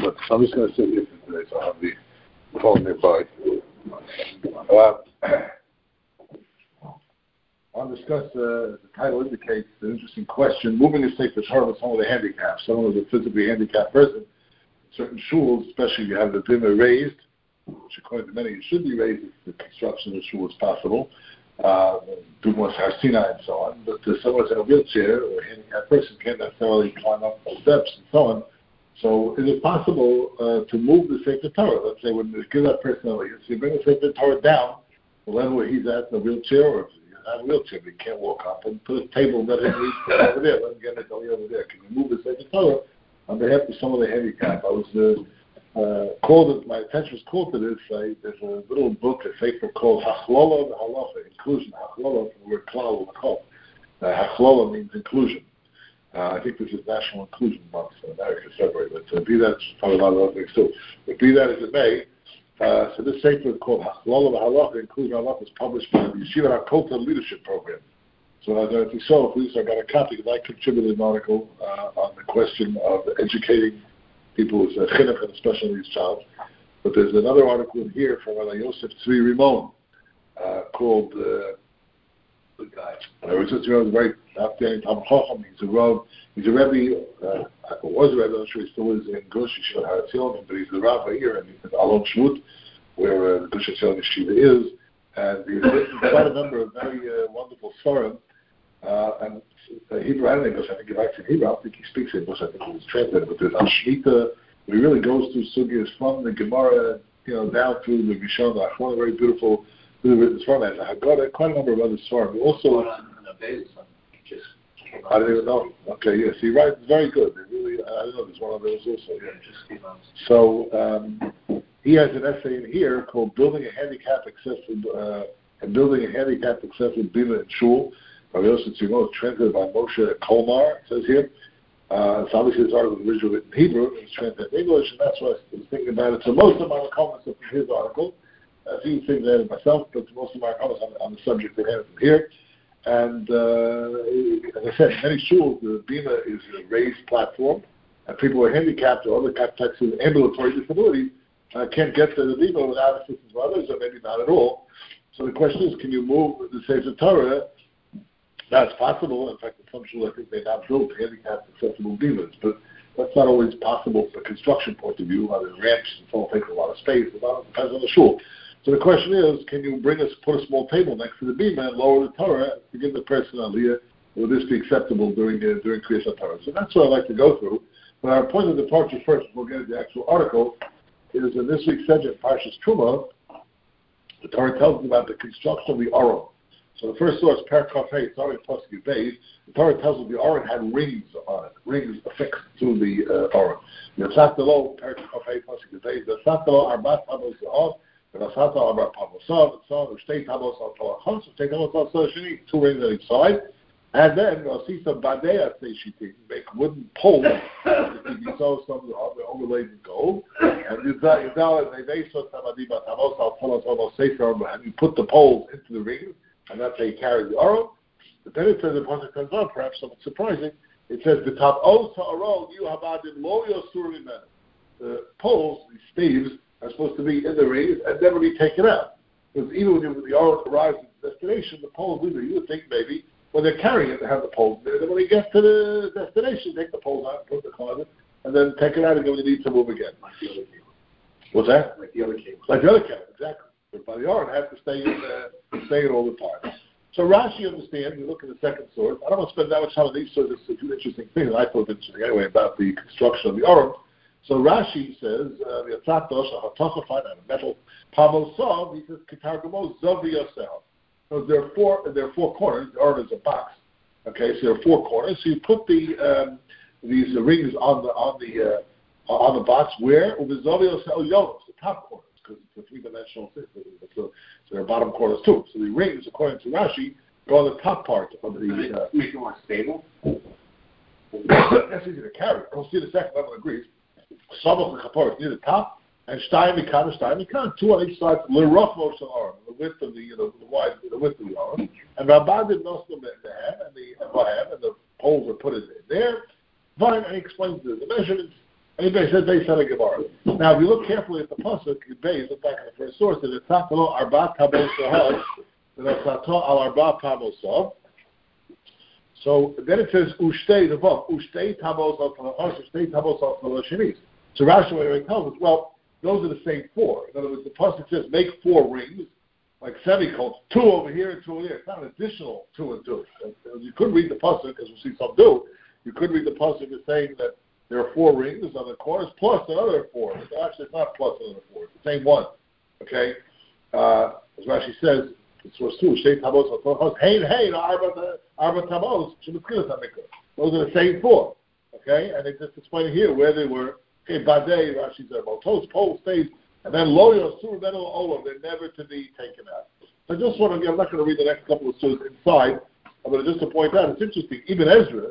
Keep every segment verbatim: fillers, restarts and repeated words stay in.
but I'm just going to sit here today, so I have the phone nearby. Uh, I'll discuss, uh, the title indicates an interesting question, moving a Sefer Torah with someone with a handicap, someone with a physically handicapped person. Certain shuls, especially if you have the bimah raised, which according to many it should be raised if the construction of the shul is possible, uh, Dugmas Har Sinai and so on, but uh, someone in a wheelchair or a handicapped person can't necessarily climb up the steps and so on. So is it possible uh, to move the Sefer Torah? Let's say when you give that person a so you bring the Sefer Torah down the level where he's at in a wheelchair, or if he's not in a wheelchair but he can't walk up, and put a table and let him reach over there, let him get it over there. Can you move the Sefer Torah on behalf of someone with a handicap? I was uh, uh, called, my attention was called to this. I, there's a little book, a Sefer called Hachlola Halacha, inclusion. Hachlola from the word klal or chol. Uh, Hachlola means inclusion. Uh, I think this is National Inclusion Month in America, February, but uh, be that, probably a lot of other things too. But be that as it may, uh, so this Sefer is called Hachlola Halacha, Inclusion Halacha, is published by the Yeshiva HaKotel Leadership Program. So I don't think so. Please, I got a copy because I contributed an article uh, on the question of educating people with uh, chinuch and special needs child. But there's another article in here from Rabbi Yosef Tzvi Rimon uh, called uh, the guy. I was just a very outstanding Talmid Chacham. He's a Rav. He's a Rebbe. Uh, was a Rebbe. I'm not sure he still is in Gush Yeshiva Har Etzion, but he's the Rav here in, in Alon Shvut, where uh, the Gush Etzion Yeshiva is. And he's written quite a number of very uh, wonderful svarim. Uh, and uh, Hebrew and English, I think he writes in Hebrew. I don't think he speaks English. I think he was translated. But there's Ashmita. He really goes through sugyas from the Gemara, you know, down through the Rishon, the Achron, a very beautiful, really written svarim. And I've got quite a number of other svarim. Also, just I don't even know. Okay, yes, he writes very good. They really, I don't know. There's one of those also. Yeah. So um, he has an essay in here called "Building a Handicap Accessible uh, and Building a Handicap Accessible Bima and Shul." Rabbi Yosef Tzvi Rimon, translated by Moshe Kolmar, it says here. Uh, so obviously this article was originally written in Hebrew, it was translated in English, and that's what I was thinking about it. So most of my comments are from his article. A few things I added myself, but most of my comments on, on the subject are added from here. And uh, as I said, in many shuls, the bima is a raised platform, and people who are handicapped or other types of ambulatory disabilities uh, can't get to the bima without assistance of others, or maybe not at all. So the question is, can you move the Sefer Torah? That's possible. In fact, in some schools, I think they now build handicapped accessible bimas, but that's not always possible from a construction point of view. Other ramps and so on take a lot of space. It depends on the shul. So the question is, can you bring us, put a small table next to the bima and lower the Torah to give the person aliyah? Will this be acceptable during uh, during Kriyas Torah? So that's what I'd like to go through. But our point of departure first, we'll get into the actual article, is in this week's segment, Parshas Truma, the Torah tells us about the construction of the Aron. So the first source, Perkaf Hey, starting Pasuk Beis, the Torah tells us the Aron had rings on it, rings affixed to the uh, Aron. Yatzat Lo, Perkaf Hey, Pasuk Beis, Yatzat Lo, Arbat Amos Yahov, Yatzat Lo, Arbat Pavosav, and so on, Shtei Tamos Al Talachos, Shtei Tamos Al Sheni, two rings on each side. And then, Rasisa Badea Seishitim, make wooden poles, you saw some of the overlaid with gold, and you and you put the poles into the rings, and that's how you carry the Aron. But then it says, the Pasuk comes on, perhaps somewhat surprising, it says, the top O Aron, you have added lo yosur mimenu. The poles, these staves, are supposed to be in the rings and never be taken out. Because even when the Aron arrives at the destination, the poles, you would think maybe, when they're carrying it, they have the poles there. Then when they get to the destination, take the poles out, put the closet, and then take it out again when you need to move again. Like the other cable. What's that? Like the other cable. Like the other cable, exactly. But by the Aron, have to stay in, uh, stay in all the time. So Rashi understands. You look at the second source. I don't want to spend that much time on these sources. There's a few interesting things I thought interesting anyway about the construction of the Aron. So Rashi says, the Atzatos, a Hatacha, a metal Pavosov, he says, Kitargamos, Zavi Yosel. So there are four. There are four corners. The Aron is a box. Okay, so there are four corners. So you put the um, these rings on the on the uh, on the box where uvizovios elyonos, the top corners, because it's a three-dimensional system. So, so there are bottom corners too. So the rings, according to Rashi, go on the top part of the. Uh, make it more stable. That's easy to carry. We'll see the second level agrees. Some of the kaporas near the top. And Stein Mikan, Stein Mikan, two on each side, L'Roch Moshe Aron, the width of the, you know, the wide, the width of the Aron. And Rabban did Nosnum Behem, and the Vahem, and the poles were put in there. Fine, and he explains the, the measurements. Anybody said based on a Gemara. Now, if you look carefully at the pasuk, you base look back at the first source, and it's not below arba tabos sahad, and that's not al arba tabos sahad. So then it says ushtei the book ushtei tabos al talachos ushtei tabos al talashinis. So Rashi already tells us, well, those are the same four. In other words, the pasuk says make four rings, like semicolons, two over here and two over there. It's not an additional two and two. You could read the pasuk, as we'll see some do. You could read the pasuk as saying that there are four rings on the corners plus another four. So actually, it's not plus another four. It's the same one. Okay? Uh, as Rashi says, it's source two. Shtei tabos al hey hey arba arba tabos shemitzkilas hamikra. Those are the same four. Okay? And they just explain here where they were. Okay, badei Rashi said motos pole stays, and then lo yosur benel olam. They're never to be taken out. So I just want to. I'm not going to read the next couple of sources inside. I'm going to just to point out. It's interesting. Even Ezra.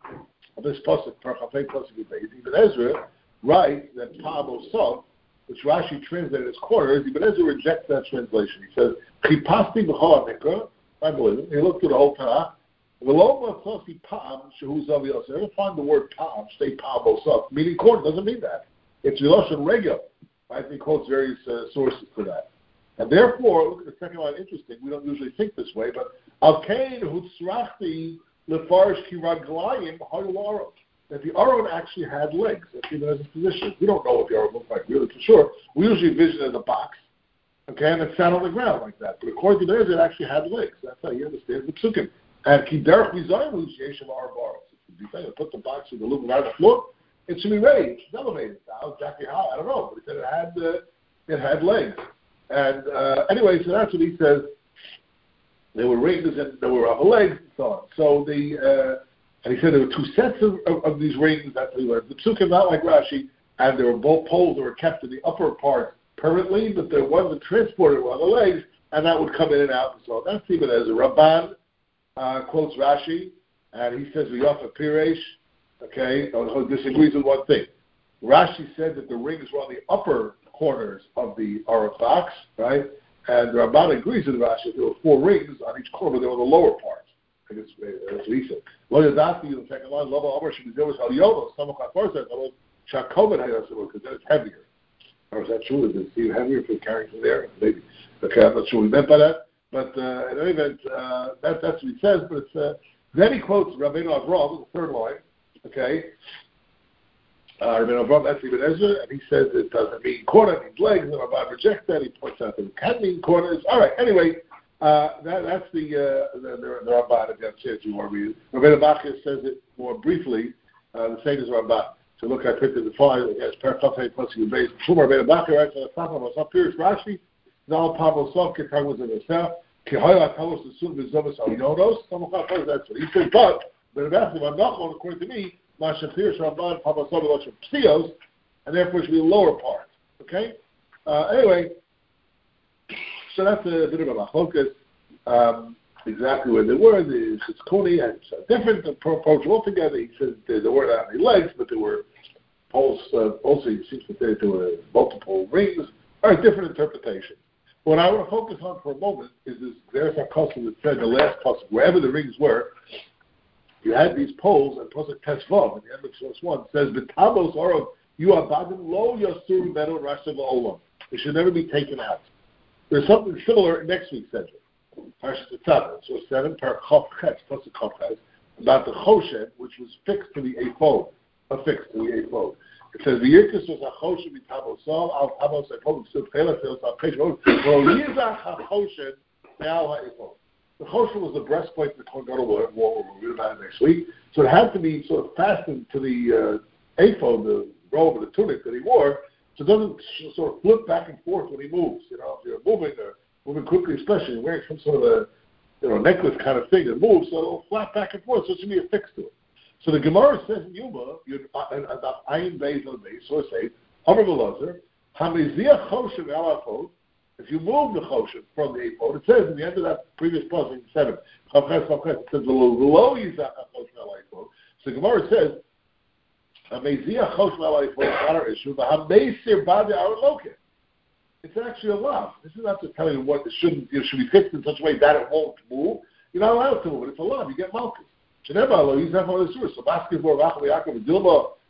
This pasuk, Parchafei pasuk Ibn Ezra writes that Pa'amosov, which Rashi translated as corners, Ibn Ezra rejects that translation. He says, Chipasti b'chol ha'mikra, I believe it. He looked through the whole Tanakh. V'lo matzasi pa'am shehu zav yosef. Never find the word pa'am, say Pa'amosov, meaning corner. Doesn't mean that. It's Yiloshan Rega. Right? He quotes various uh, sources for that. And therefore, look at the second line, interesting. We don't usually think this way, but Al-Kain hutzrachti Lefarish kiraglayim hayularon. That the aron actually had legs. That's even as a position. We don't know what the aron looked like really for sure. We usually envision it as a box, okay, and it sat on the ground like that. But according to theirs, it actually had legs. That's how he understands the psukim. And kiderch bizayin l'yeshem arbaros. If you think put the box with the aluminum on the floor, it should be raised. It's elevated. How exactly how? I don't know. But he said it had uh, it had legs. And uh, anyway, so that's what he says. There were rings and there were other legs and so on. So the uh, and he said there were two sets of, of, of these rings. That's what he learned. The psukim, not like Rashi, and there were both poles that were kept in the upper part permanently, but there was a transporter on the legs, and that would come in and out and so on. That's even as a Ramban uh, quotes Rashi, and he says V'yafa Piresh. Okay, who disagrees with one thing. Rashi said that the rings were on the upper corners of the Aron box, right? And the Ramban agrees with Rashi. There were four rings on each corner. They were on the lower part. I guess that's what he said. Lo yadati, the second line, Lava Omer should be there was Halyonos. Some of our first said, Shakomen Hayasim, because then it's heavier. Or is that true? Is it even heavier for carrying from there? Maybe. Okay, I'm not sure what he meant by that. But uh, in any event, uh, that, that's what he says. But it's, uh, then he quotes Rabbeinu Avram, the third line. Okay. Uh, Rabbeinu Avram, that's Ibn Ezra, and he says it doesn't mean corner, it means legs, and Ramban rejects that. He points out that it can mean corners. All right, anyway, uh, that, that's the, uh, the, the, the Ramban, if you have a chance, you want to read it. Rabbeinu Bachya says it more briefly, uh, the same as Ramban. So look, I printed the file, it has Perchafei plus your base. Shumar Rabbeinu Bachya writes on the top of us, Pirish Rashi, Zal Pablo Sov, Ketag was in the south, Kihoya Talos, the Sun, Vizomas, Alionos, that's what he says, but, Rabbeinu Bachya, Mandachon, according to me, and therefore it should be the lower part. Okay? Uh, anyway, so that's a bit of a machlokas, um, exactly where they were. The Chitzkuni had a different approach altogether. He said there weren't that many legs, but there were poles, uh, also he seems to say there were multiple rings. All right, different interpretations. What I want to focus on for a moment is this, there's a custom that said the last custom, wherever the rings were, you had these poles, and Pasuk Tesvav, in the end of source one, says, "B'tabos arav you abadim lo yasur menu rashav olam." It should never be taken out. There's something similar in next week's Sedra. Parshat Tetzaveh, source seven, Parachav Chet, Pasuk Chav Chet, about the choshen, which was fixed to the ephod, affixed to the ephod. It says, "V'yirkus was a choshen b'tabos al tabos ephod ksub telas telas al page road lo yizach ha-choshen me'al ha-ephod." The choshen was the breastplate that the Kohen Gadol wore. We'll read about it next week. So it had to be sort of fastened to the uh, ephod, the robe or the tunic that he wore, so it doesn't sort of flip back and forth when he moves. You know, if you're moving or moving quickly, especially you're wearing some sort of a you know necklace kind of thing that moves, so it'll flap back and forth. So it should be affixed to it. So the Gemara says in Yuma, Ayin Beis on Beis, source eight, Amar V'Lozer, Hamizia Choshen Al Ephod. If you move the choshen from the ephod, it says in the end of that previous passage in seven, it says below Yizach HaChoshen Al Ephod. So Gemara says, Hamezia Choshen Al Ephod, not our issue, but Hamezir Badi Our Loket. It's actually a law. This is not just telling you what it shouldn't, it should be fixed in such a way that it won't move. You're not allowed to move it. It's a law. You get malchus. Sheneba Lo Yizach Al Ephod. So basketball Rachel Yaakov Dilma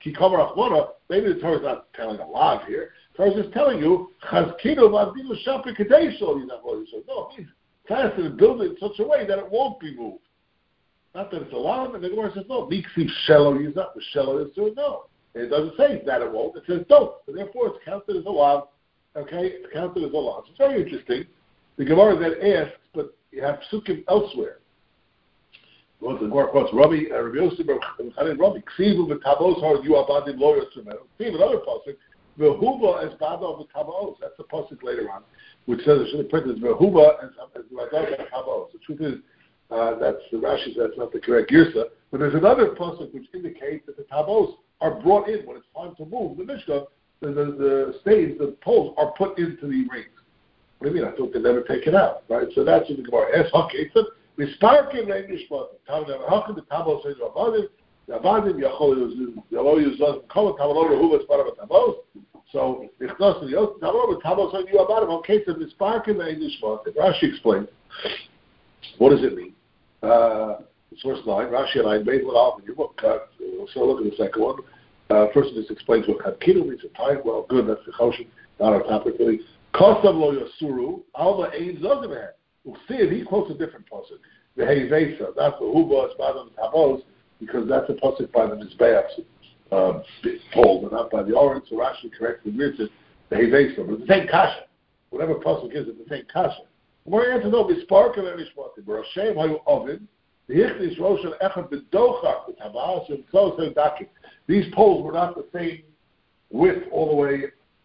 Kikomer Achmona, maybe the Torah is not telling a lot here. The Torah is just telling you, Chazkino Vavdinu Shapi Kadesho, no, it means fasten and build it in such a way that it won't be moved. Not that it's allowed, and the Gemara says, no, Miksi Shelo Yizah, the Shelo is doing no. And it doesn't say that it won't, it says don't. So therefore it's counted as allowed. Okay, it's counted as allowed. So it's very interesting. The Gemara then asks, but you have psukim elsewhere. Well, the Gemara quotes Rabbi, uh, Rabbi Yosef, Rabbi Ksivu v'tabos har you abadim lo yotzumenu. Ksivu, another pasuk, v'huva es bado v'tabos. That's the pasuk later on, which says it should have printed as v'huva es bado v'tabos. The truth is, uh, that's the Rashi says that's not the correct girsa. But there's another pasuk which indicates that the tabos are brought in when it's time to move. The Mishnah, the, the, the staves, the poles are put into the rings. What do you mean? I thought they're never taken out, right? So that's what the Gemara asks. Okay, so we spark in rain nishmatim. How can the tabos say Avadim? The Avadim yachol yuzaz kol tabalo rehuva spara tabos. So ichnos the yos tabalo tabos on you Avadim. Okay, so we spark in rain nishmatim. Rashi explains. What does it mean? Uh, source nine, Rashi and I made one off in your book. Uh, so look at the second one. Uh, first, this explains what Chadkinu means. A time, well, good. That's the Choshen, not our topic really. Kosav lo yasuru, alma ein zozimeh. We'll see it. He quotes a different pasuk. The Heivesa, not the Huba, Espadam, Tabos, because that's a pasuk by the Mizbeachs, um, told, and not by the Oren. So Rashi corrects the Mitzvah, the Heivesa. But it's the same kasha. Whatever pasuk is, it's the same kasha. We're going to know, we spark and any shmatim. But Hashem, how you oven, the Hichnis Rosh and Echad B'dochach, the Tabas, and Klos and Dakim. These poles were not the same width all the way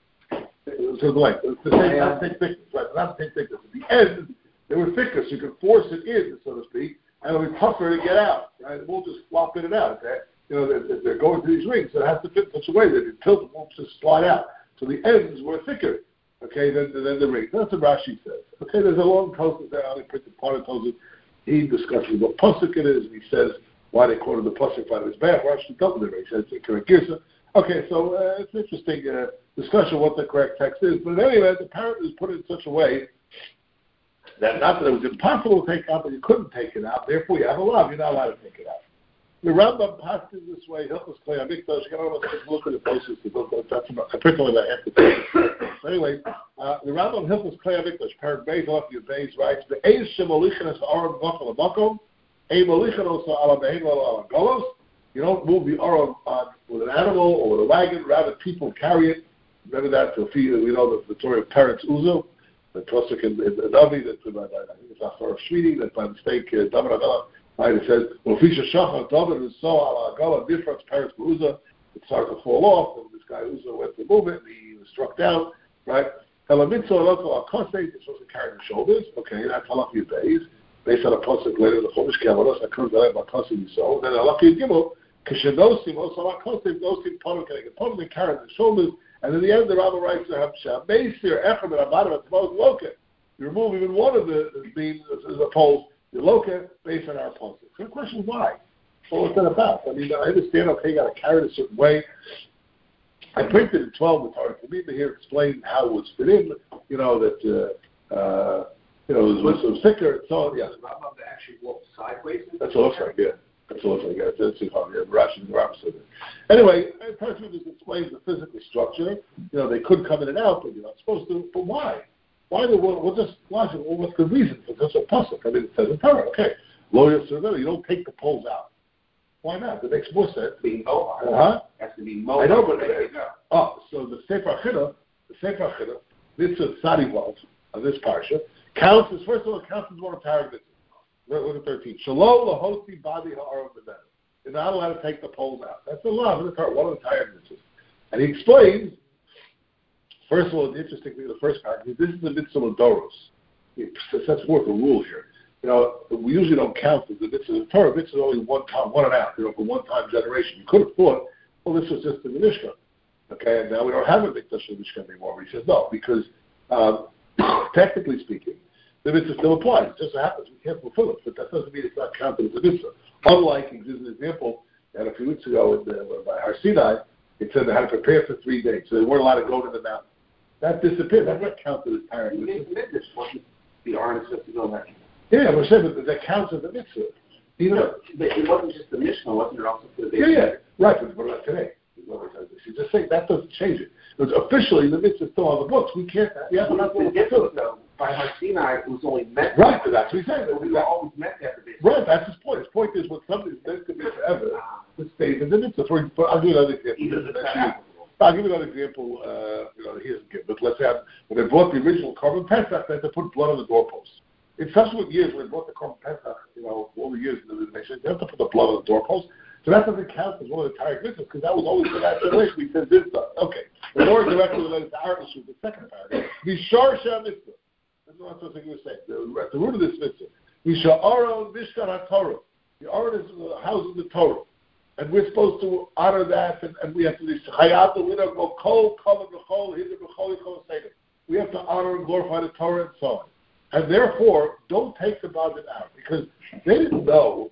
to the length. It's the same, not the same thickness, right? Not the same thickness. At the end, they were thicker, so you could force it in, so to speak, and it would be tougher to get out, right? It won't just flop in and out. Okay? You know, they're, they're going to these rings, so it has to fit in such a way that it tilt, it won't just slide out. So the ends were thicker, okay, than, than the rings. That's what Rashi says. Okay, there's a long Tosafos there. I only printed part of Tosafos. He discusses what pasuk it is, and he says why they quoted the pasuk by his back. Rashi doubled it. He says it's a correct girsa. Okay, so uh, it's an interesting uh, discussion what the correct text is. But anyway, the parrot is put in such a way that not that it was impossible to take out, but you couldn't take it out. Therefore, you have a law. You're not allowed to take it out. The Rambam passed in this way. Hilchos Klei Hamikdash. You got to look at the places to look at. That's I picked only about half the time. So anyway, uh, the Rambam Hilchos Klei Hamikdash. Parak Beis off your base writes the Eish Shemolichen es Aron Vachal Amakom. Ei Molichen also ala Bein ala Golos. You don't move the Aron on with an animal or with a wagon. Rather, people carry it. Remember that to feed. We know the story of parents Uzo. The Tosik in the Navi, that by, by, I think it's Achar of Shmini, that by mistake, uh, David Avela, right, it says, well, Fisha Shachar, David, and so, ala Agala, difference, parents for Uzzah, it started to fall off, and this guy Uzzah went to move it, and he was struck down, right? Halamitzo, Eloko, Akosei, they're supposed to carry the shoulders, okay, that's Halafi Beis, based on a Tosik later, the Chomish Kavalos, Akos, Elem, Akosei, so, then Halafi Gimel, Kishenosim, also Akosei, Nosim, Pono, can I get Pono, they carry the shoulders. And in the end, the Rambam writes to Hamshah, Meisir, Echem, and Abadim, at the most loket. You remove even one of the beams, the poles, you loket, based on our posture. So the question is why? Well, what's that about? I mean, I understand, okay, you got to carry it a certain way. I printed in twelve with Hard Kamima here, explained how it was fit in, you know, that, uh, uh, you know, it was, it was thicker and so on. Yeah. The Rambam actually walked sideways? That's what it looks like, yeah. That's what it looks like. That's it. Yeah, Rashi and Rambam said it. Anyway, Parashah just explains the physical structure. You know, they could come in and out, but you're not supposed to. But why? Why the well, what's just logical? Well, what's the reason for this? A pasuk. I mean, it says in Torah. Okay, lawyers are you don't take the poles out. Why not? It makes more sense. Being mobile. Uh-huh. Has to be mobile. I know, but uh, oh, so the Sefer Chida, the Sefer Chida, this is Sadivav of this parsha counts as first of all it counts as one of Parag mitzvahs. Look at thirteen. Shalom lahosi badi ha'aron b'den. You're not allowed to take the poles out. That's the law of the Torah, one of the Torah mitzvahs. And he explains, first of all, the interesting thing, the first part, this is the mitzvah of Doros. He sets forth a rule here. You know, we usually don't count as the mitzvah of the Torah. Mitzvah is only one time, one and a half, you know, for one time generation. You could have thought, well, this was just in the Mishkan. Okay, and now we don't have a mitzvah in the Mishkan anymore. But he says, no, because um, technically speaking, the mitzvah still applies. It just so happens we can't fulfill it, but that doesn't mean it's not counted as a mitzvah. Unlike, he gives an example, and a few weeks ago in the, by Har Sinai, it said they had to prepare for three days, so they weren't allowed to go to the mountain. That disappeared. That's not counted as parent mitzvah. The Arn is supposed to go back. Yeah, we're saying that, that counts as a mitzvah. You know, but it wasn't just the Mishnah, wasn't it also for the Yeah, yeah, right, but what about today? He's just saying that doesn't change it. Because officially, the mitzvah is still on the books. We can't, we have to have to do it. Though. By Har Sinai, it was only meant. Right, that's what he's saying. We were always meant to have the mitzvah. Right, that's his point. His point is when something's meant to be forever, it stays in the mitzvah. For, for, I'll give you another example. I'll give you another example. Uh, you know, he doesn't give, but let's say when they bought the original Korban Pesach, they had to put blood on the doorpost. In subsequent years, when they bought the Korban Pesach, you know, all the years in the nation, they have to put the blood on the doorpost. So that doesn't count as one of the entire mitzvahs because that was always the natural way. We said this stuff. Okay. The more directly related to our issue, the second paragraph. Mishar Shah Mitzvah. That's not something you were saying. At the root of this mitzvah. Mishar Aron Mishkan HaTorah. The Aron is the house of the Torah. And we're supposed to honor that, and, and we have to do Chayat, we don't go Kol, Kol, B'chol, Hidr, B'chol, Kol, Seder. We have to honor and glorify the Torah and so on. And therefore, don't take the budget out because they didn't know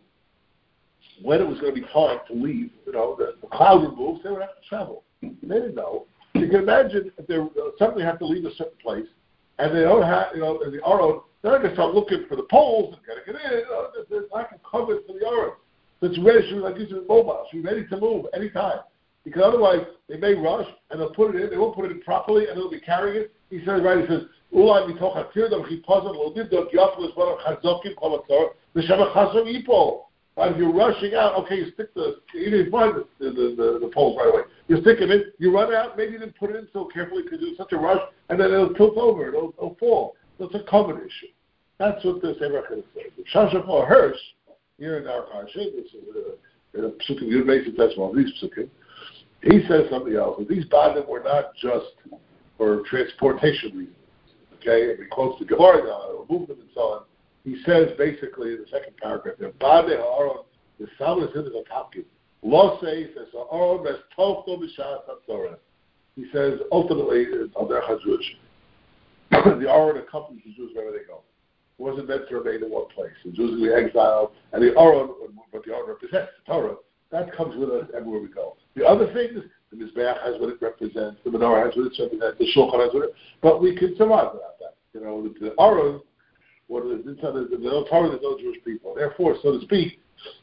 when it was going to be time to leave. You know, the, the cloud removes, they would have to travel. They didn't know. You can imagine if they uh, suddenly have to leave a certain place, and they don't have, you know, the Aron, they're not going to start looking for the poles and getting it in. You know, there's lack of cover for the Aron. So it's ready, should be like using mobile, should be ready to move anytime. Because otherwise, they may rush, and they'll put it in, they won't put it in properly, and they'll be carrying it. He says, right, he says, Ulai mitoch ha'tirdam chipazon lo nidok yafu esvaram chazokim kol hatzor v'shem ha'chasam yipol. Right, if you're rushing out, okay, you stick the, you didn't find the, the, the, the poles right away. You stick it in, you run out, maybe you didn't put it in so carefully because it was such a rush, and then it'll tilt over, it'll, it'll fall. So it's a common issue. That's what the Sefer is saying. The Shashach Hirsch, here in our Parsha, this is a, in a Psukim Yud Beis, that's one of these Psukim, he says something else. These badim were not just for transportation reasons. Okay, and he quotes the Gemara now, remove them and so on. He says basically in the second paragraph there, Bade Ha'aron, the Samas in the Tapkin. Law says that Ha'aron has Tofto B'Shas HaTorah. He says ultimately, on their Chazrush, the Aron accompanies the Jews wherever they go. It wasn't meant to remain in one place. The Jews will be exiled, and the Aron, what the Aron represents, the Torah, that comes with us everywhere we go. The other things, the Mizbeach has what it represents, the Menorah has what it represents, the Shulchan has what it, but we can survive without that. You know, the, the Aron, what is inside the, the, the Torah, there's no Jewish people. Therefore, so to speak,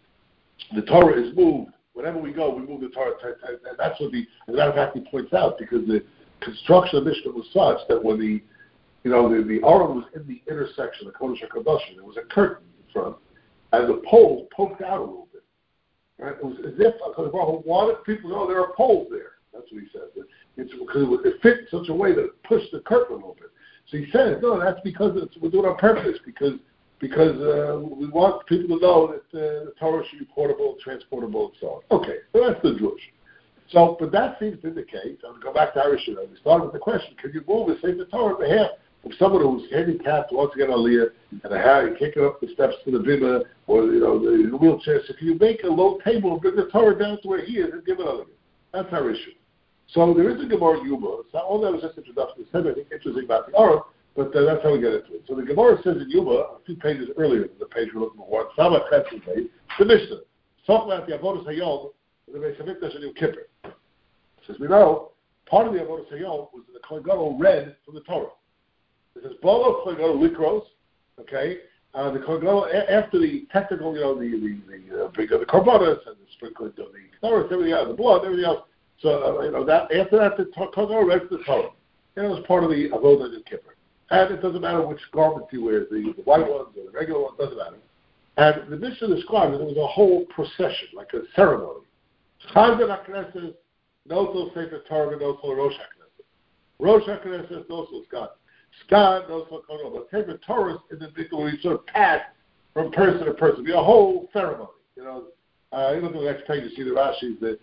the Torah is moved. Whenever we go, we move the Torah. And that's what the, as a matter of fact, he points out, because the construction of Mishnah was such that when the, you know, the, the Aron was in the intersection, the Kodesh HaKadoshim, there was a curtain in front, and the poles poked out a little bit. Right? It was as if because Baruch wanted people to know there are poles there. That's what he said. It's because it fit in such a way that it pushed the curtain a little bit. So he says, no, that's because it's, we're doing it on purpose, because because uh, we want people to know that uh, the Torah should be portable, transportable, and so on. Okay, so that's the Jewish. So, but that seems to indicate, I'm going to go back to Irish, we started with the question, can you move and save the Torah in half? If someone who's handicapped wants to get on Aliyah and a kick it up the steps to the bima or you know the wheelchair, so can you make a low table and bring the Torah down to where he is and give it Aliyah? That's our issue. So there is a Gemara Yuma. So all that was just introduction. It's something interesting about the Aron, but uh, that's how we get into it. So the Gemara says in Yuma, a few pages earlier than the page we're looking for, Samach Chetzim page, the Mishnah. Talking about the Avodas Hayom, the Beis Hamikdash and Yom Kippur. Says we know, part of the Avodas Hayom was that the Kohen Gadol read from the Torah. It says, Bolo Kohen Gadol Likros, okay? Uh, the Kohen Gadol, after the technical, you know, the the the, uh, big, uh, the korbanos and the sprinkling of the Torah, everything else, the blood, everything else. So, uh, you know, that after that, the Kohen Gadol read the Torah. And it was part of the Avodah Yom Kippur. And it doesn't matter which garment he wears, the, the white ones or the regular ones, doesn't matter. And the Mishnah describes it, it was a whole procession, like a ceremony. Chazan HaKnesses, Notel Sefer Torah, Notel Rosh HaKnesses. Rosh HaKnesses, Notel Skan. Skan, Notel Kohen. But Sefer Torah in the Mikvah, where you sort of pass from person to person. Be a whole ceremony. You know, uh, you look at the next page, you see the Rashi's, the,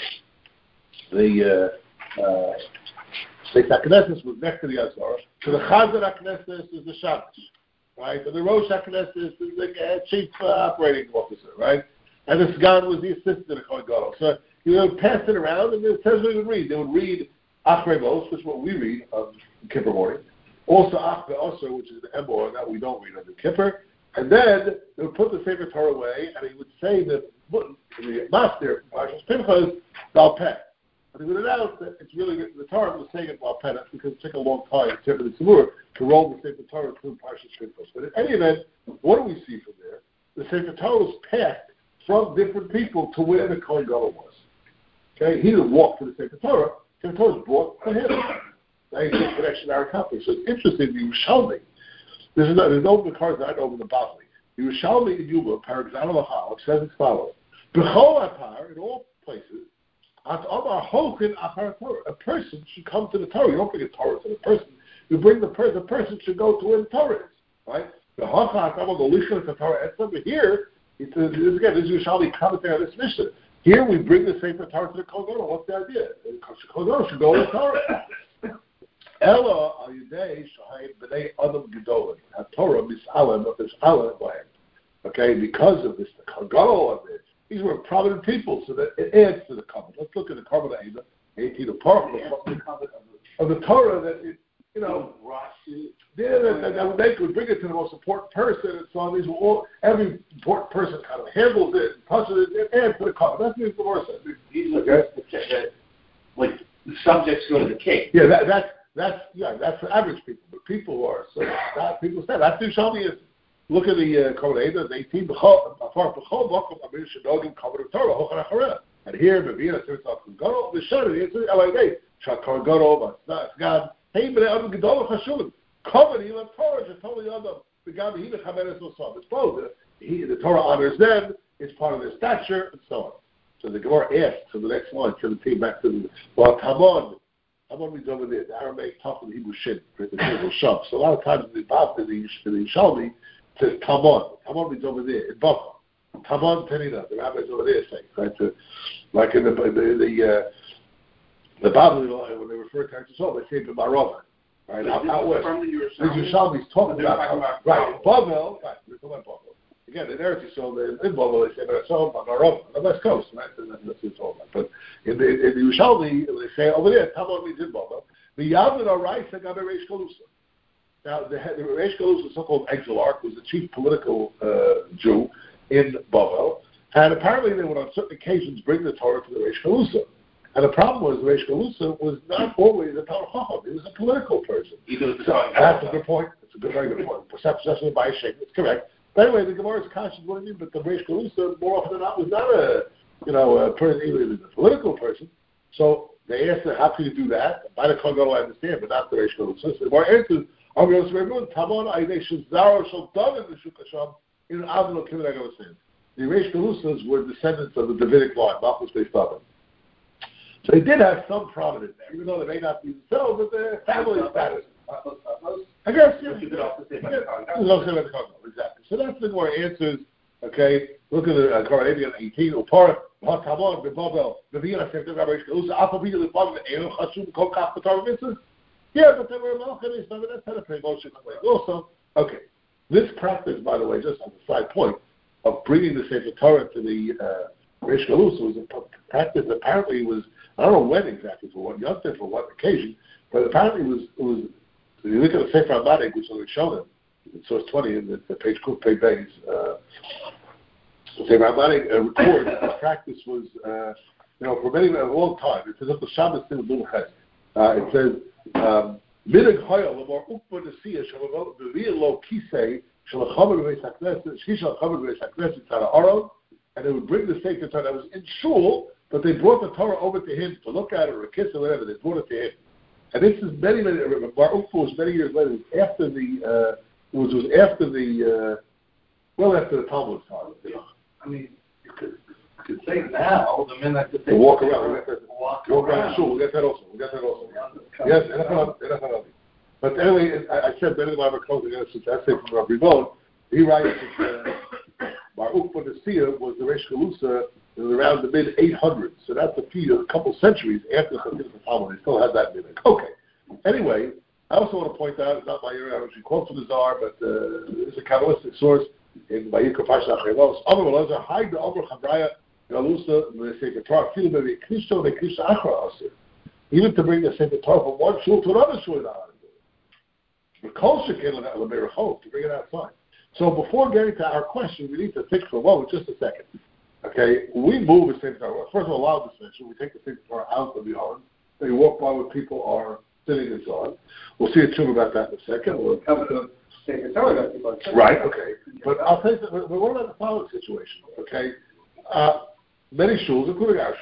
the, uh, uh, Sefer HaKnesses was next to the Azor. So the Chazan HaKnesses is the Shabbos, right? And the Rosh HaKnesses is the uh, chief uh, operating officer, right? And the Sgan was the assistant of the Kohen Gadol. So you would pass it around, and it says what they would read. They would read Achrei Mos, which is what we read on Kippur morning. Also Achrei Osir, which is the Emor that we don't read on the Kippur. And then they would put the Sefer Torah away, and he would say that the Master, Parshas Pinchas, Baal Peh. And he would announce that it's really, the Torah was saying it Baal Peh, because it took a long time, Tiffany Tzimur, to roll the Sefer Torah through Parshas Pinchas. But in any event, what do we see from there? The Sefer Torah was passed from different people to where the Kohen Gadol was. Okay, he didn't walk to the Sefer Torah. The Sefer Torah was brought to him. Now he's in connection to our conflict. So it's interesting. The Yerushalmi. There's no, there's no cars that I know in the Bavli. The Yerushalmi in Yuma, Paragzan Lahal, says as follows: B'chol atar, in all places, at Amar Hokin Achar Torah. A person should come to the Torah. You don't bring a Torah to the person. You bring the person. The person should go to where the Torah is. Right? The Hacha Atam the Lishon to Torah. And somebody here, it's a, this again, this is Yerushalmi commentary on this mission. Here we bring the Sefer Torah to the Kol Gadol. What's the idea? The Kol Gadol should go to the Torah. Ella al Yidei Shahayim B'nei Adam Gedolim. HaTorah Mis'ala, not Mis'ala Bohem. Okay, because of this, the Kol Gadol of this, these were prominent people, so that it adds to the covenant. Let's look at the covenant of eighteen, the part of the Torah that it, you know, yeah, that, that, that would make would bring it to the most important person, and so on. These were all every important person kind of handles it and touches it. It adds to the covenant. That's the Gemara says. These are okay. Like the subjects go to the king. Yeah, that, that's that's yeah, that's for average people. But people who are so that people say that's the Yerushalmi is. Look at the covenant uh, eighteen. And here, Bevina turns out to go. The shot is the L A day. Shakar Garo, God. Hey, but I'm Gedol Chashuvim. Covenant, you have Torah, just totally other. The God, he the Chaveres will solve. It's both. He, the Torah honors them. It's part of their stature, and so on. So the Gemara asks, so the next line, seventeen, back to the, well, Tamon. Tamon means over there. The Aramaic talk with the Hebrew Shin, the Hebrew Shav. So a lot of times in the Bab, in the Yerushalmi, it says Tamon. Tamon means over there, in Bava. Tamon Penina, the rabbis over there saying, right? So, like in the, the, the uh, The Bible, when they refer to Eretz they say B'marova, right? Out, out west. The Yerushalmi is talking about, about right. Bavel, right? We're talking about Bavel. Again, in Eretz Yisrael, in Bavel, they say B'marova, B'marova, on the west coast, right? And that's what it's all about. But in the, in the Yerushalmi, they say over there, Tamon means in Bavel. The Yavin Arai Sagabe Reish Galusa. Now, the, the Reish Galusa, so-called exilarch, was the chief political uh, Jew in Bavel, and apparently they would on certain occasions bring the Torah to the Reish Galusa. And the problem was, Reish Galusa was not always a Talmud Chacham. He was a political person. So that's a good point. It's a good, very good point. Perception by Sheikh. It's correct. But anyway, the Gemara is conscious what I mean, but the Reish Galusa, more often than not, was not a, you know, a person, he was a political person. So they asked her, how can you do that? By the Kol Gadol, I understand, but not the Reish Galusa. So the Gemara answers, I'm going to say, everyone, Tamon, Aydei, Shazaro, Shaldan, and the Shukasham, in Avno, Kimmel, I understand. The Reish Galusas were descendants of the Davidic line, Malchus Beistabim. So they did have some prominence there, even though they may not be themselves, but their family status. I guess, yeah. Exactly. So that's the more answers, okay? Look at the Koran eighteen, Upar, Hatamon, Bibabel, Bivina, Sefter, Rabbi Shkalusa, Alphabet, the Bab, the Aaron, Hashum, Kokaf, Patar, Vincent. Yeah, but they were Malchus, but that's how to pay Moshe also. Okay. This practice, by the way, just on the side point, of bringing the Sefer Torah to the uh, Reish Galusa was a practice that apparently was, I don't know when exactly, for what Yontif, for what occasion, but apparently it was, it was if you look at the Sefer HaManik, which is shown in source twenty, in the, the page Kuf Pei Beis, uh, the Sefer HaManik uh, records that this practice was, uh, you know, for many, a long time. It says up the Shabbos in the Little Ches. Uh, it says, um, Minig Hoyel, the more Ukba Nesiya, Shalom, the real low Kisei, Shalom Beis HaKnesset, Shishal Chamer Beis HaKnesset, Tara Aron, and they would bring the Sefer Torah that was in shul, but they brought the Torah over to him to look at it or a kiss or whatever. They brought it to him, and this is many, many. Bar Ukba was many years later. It was after the. Uh, it was, was after the. Uh, well, after the Talmud time. You know. I mean, you could, you could say now the minute that they to walk around. We'll get that, walk walk around. around. Sure, we'll get that also. We'll get that also. Yes, enough. But anyway, I, I said many of my closing answers. I say from Rabbi Rimon, he writes that uh, Bar Ukba Nesiya was the Reish Galusa. It was around the mid eight hundreds, so that's a few, a couple centuries after the Chassidic Talmud. They still have that mimic. Okay. Anyway, I also want to point out, it's not my area, I don't actually quote from the Zohar, but uh, it's a Kabbalistic source in Vayikra Parshat Achelos. Amar Elazar, Hai the Amar Chavraya Galusa, the Sefer Torah, Filu Bevi Knisho, the Knisha Achra Asir. Even to bring the Sefer Torah from one shul to another shul, not how to do it. But Kol Shekin L'Merachot, to bring it outside. So before getting to our question, we need to think for a moment, just a second. Okay, we move the Sefer Torah. First of all, allow distinction. We take the Sefer Torah out of the Aron. They walk by where people are sitting and so on. We'll see a tune about that in a second. We'll come to Sefer Torah. Right, okay. But I'll tell you, but what about the following situation? Okay, uh, many shuls, including our shul,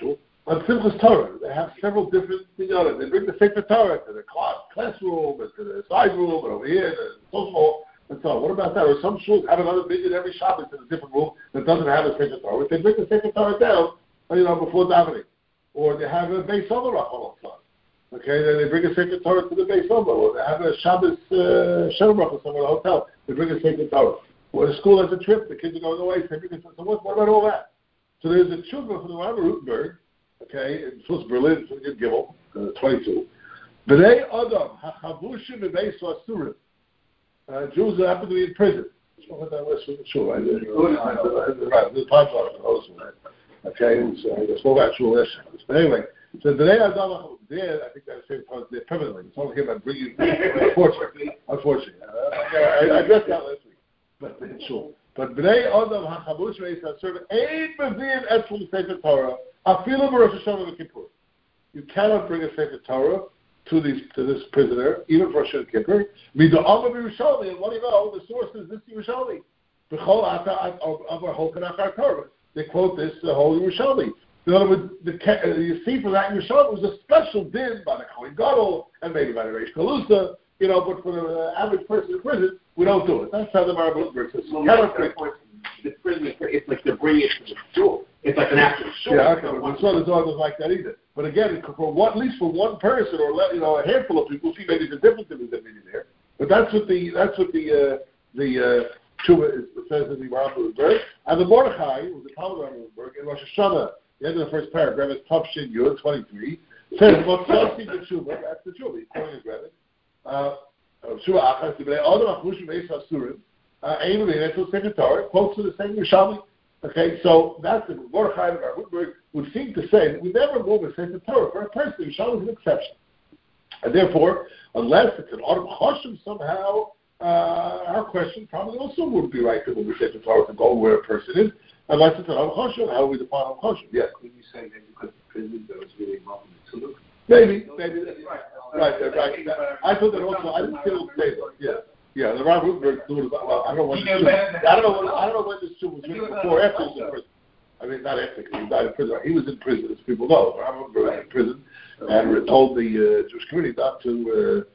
on Simchas Torah, they have several different, you know, they bring the Sefer Torah to the class, classroom, and to the side room, and over here, and so forth, and so on. What about that? Or some shuls have another midget every Shabbos in a different room that doesn't have a Sefer Torah. They bring the Sefer Torah down, you know, before davening. Or they have a Beis Hillel Rachel Tzlan. Okay, then they bring a Sefer Torah to the Beis Hillel. Or they have a Shabbos uh, Shalom Rachel somewhere in a hotel. They bring a Sefer Torah. Or the school has a trip, the kids are going away, they bring a Sefer Torah. So what, what about all that? So there's a tshuva from the Rabbi Rutenberg, okay, in Schloss Berlin, in Gimel, uh, twenty-two. B'nei Adam, ha'chavushim b'beis ha'asurim. Uh, Jews that happen to be in prison. What that was from the shul, right? Right, the time line, okay, I spoke about shul last time. But anyway, so B'nei Adam, there, I think that's the same part there permanently. It's only here about bringing, unfortunately, unfortunately. Uh, I, I addressed that last week, but in shul. But B'nei Adam, ha'chavushim b'beis ha'asurim, ain't b'vin etful Sefer Torah, afilu b'Rosh Hashanah v'Kippur. You cannot bring a Sefer Torah to these to this prisoner, even for Rosh Kippur. Mida Amma Yerushalmi, and what do you know? The source is this Yerushalmi. B'chol ata of our whole Kanachar Torah. They quote this the whole Yerushalmi. In other words, the, uh, you see from that Yerushalmi was a special din by the Kohen Gadol and maybe by the Reish Kalusa, you know. But for the uh, average person in prison, we don't do it. That's how the Mar Rutenberg says. Well, the prison, it's like they're bringing it to the shul. It's like an actual shul. Yeah, okay. But so the dog doesn't like that either. But again, for one, at least for one person or you know a handful of people, see maybe the difference in the meaning there. But that's what the that's what the uh, the uh, tshuva is, says in the Rabbi Rutenberg. And the Mordechai, who was the Talmud Rabbi Rutenberg, in Rosh Hashanah, the end of the first paragraph, is Tav Shin Yud twenty-three, says Motzasi the tshuva. That's the tshuva. He's quoting his Rebbe. Tshuva achas the bnei adam achushim beis hasurim. Aim of the Sefer Torah quotes to the same Yerushalmi. Okay, so that's the Mordechai and Rutenberg would seem to say that we never move a Sefer Torah for a person. Yerushalmi is an exception, and therefore, unless it's an Adam Choshim somehow, uh, our question probably also wouldn't be right to move a Sefer Torah to go where a person is, unless it's an Adam Choshim. How we define Adam Choshim? Yeah. Could you say that because the prison there was really involved in the Maybe, maybe. Right, right, right. I thought that also. I didn't feel say that. Yeah. Yeah, the Rabbi Rutenberg thought about. Well, I don't know when. This I don't know. When, I don't know when this tune was written before. After he was in prison. I mean, not after he died in prison. He was in prison, as people know. Rabbi Rutenberg was in prison, and told the uh, Jewish community not to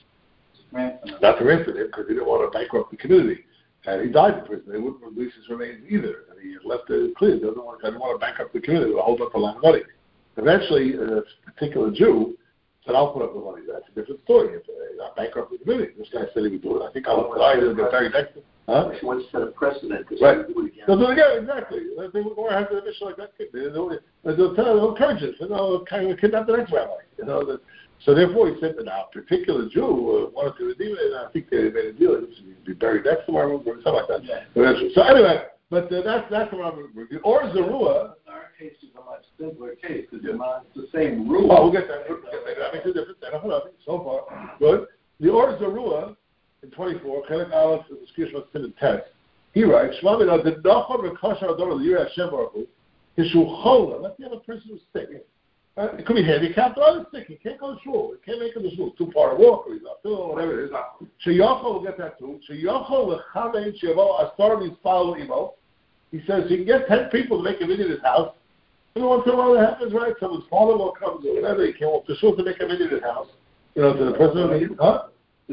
uh, not to ransom him because he didn't want to bankrupt the community. And he died in prison. They wouldn't release his remains either. And he left it clear. He doesn't want. I didn't want to bankrupt the community. We'll hold up a lot of money. Eventually, a particular Jew said, I'll put up the money. That's a different story. If uh, I bankrupt the community, this guy said he would do it. I think I'll apply to get very next to huh? Once set a precedent. Right. They'll do it again. They'll do it again, exactly. They would more have an mission like that. They'll, they'll, tell, they'll encourage us, you know, kind of kidnap the next rabbi. You know, that, so therefore he said that now a particular Jew uh, wanted to redeem it, and I think they made a deal. It would be buried next to our room or something like that. Yeah. So anyway, but uh, that's that's what I'm reviewing. Or Zerua. Our case is a much simpler case because yeah. It's the same rule. Oh, we'll get that. We'll get that. That makes a difference. Nothing so far. Good. The Or Zerua in twenty-four, Chelik Aleph, the Skirshma Sin and text. He writes, Shmamina, the Nachon Rekashar Ador, the Yireh Hashem Baruch Hu, Hishu Chola. Let's have a person who's sick. Uh, it could be handicapped, or other sick. He can't go to shul. He can't make it to shul. Too far to walk, or he's not feeling, whatever it is. Sheyachol will get that too. Sheyachol lechavein shevo asar follow imo. He says you can get ten people to make a visit at his house. Every once in a while that happens, right? Someone's father-in-law comes or whatever. He can't walk to shul to make a visit at his house. You know, to the person of the huh?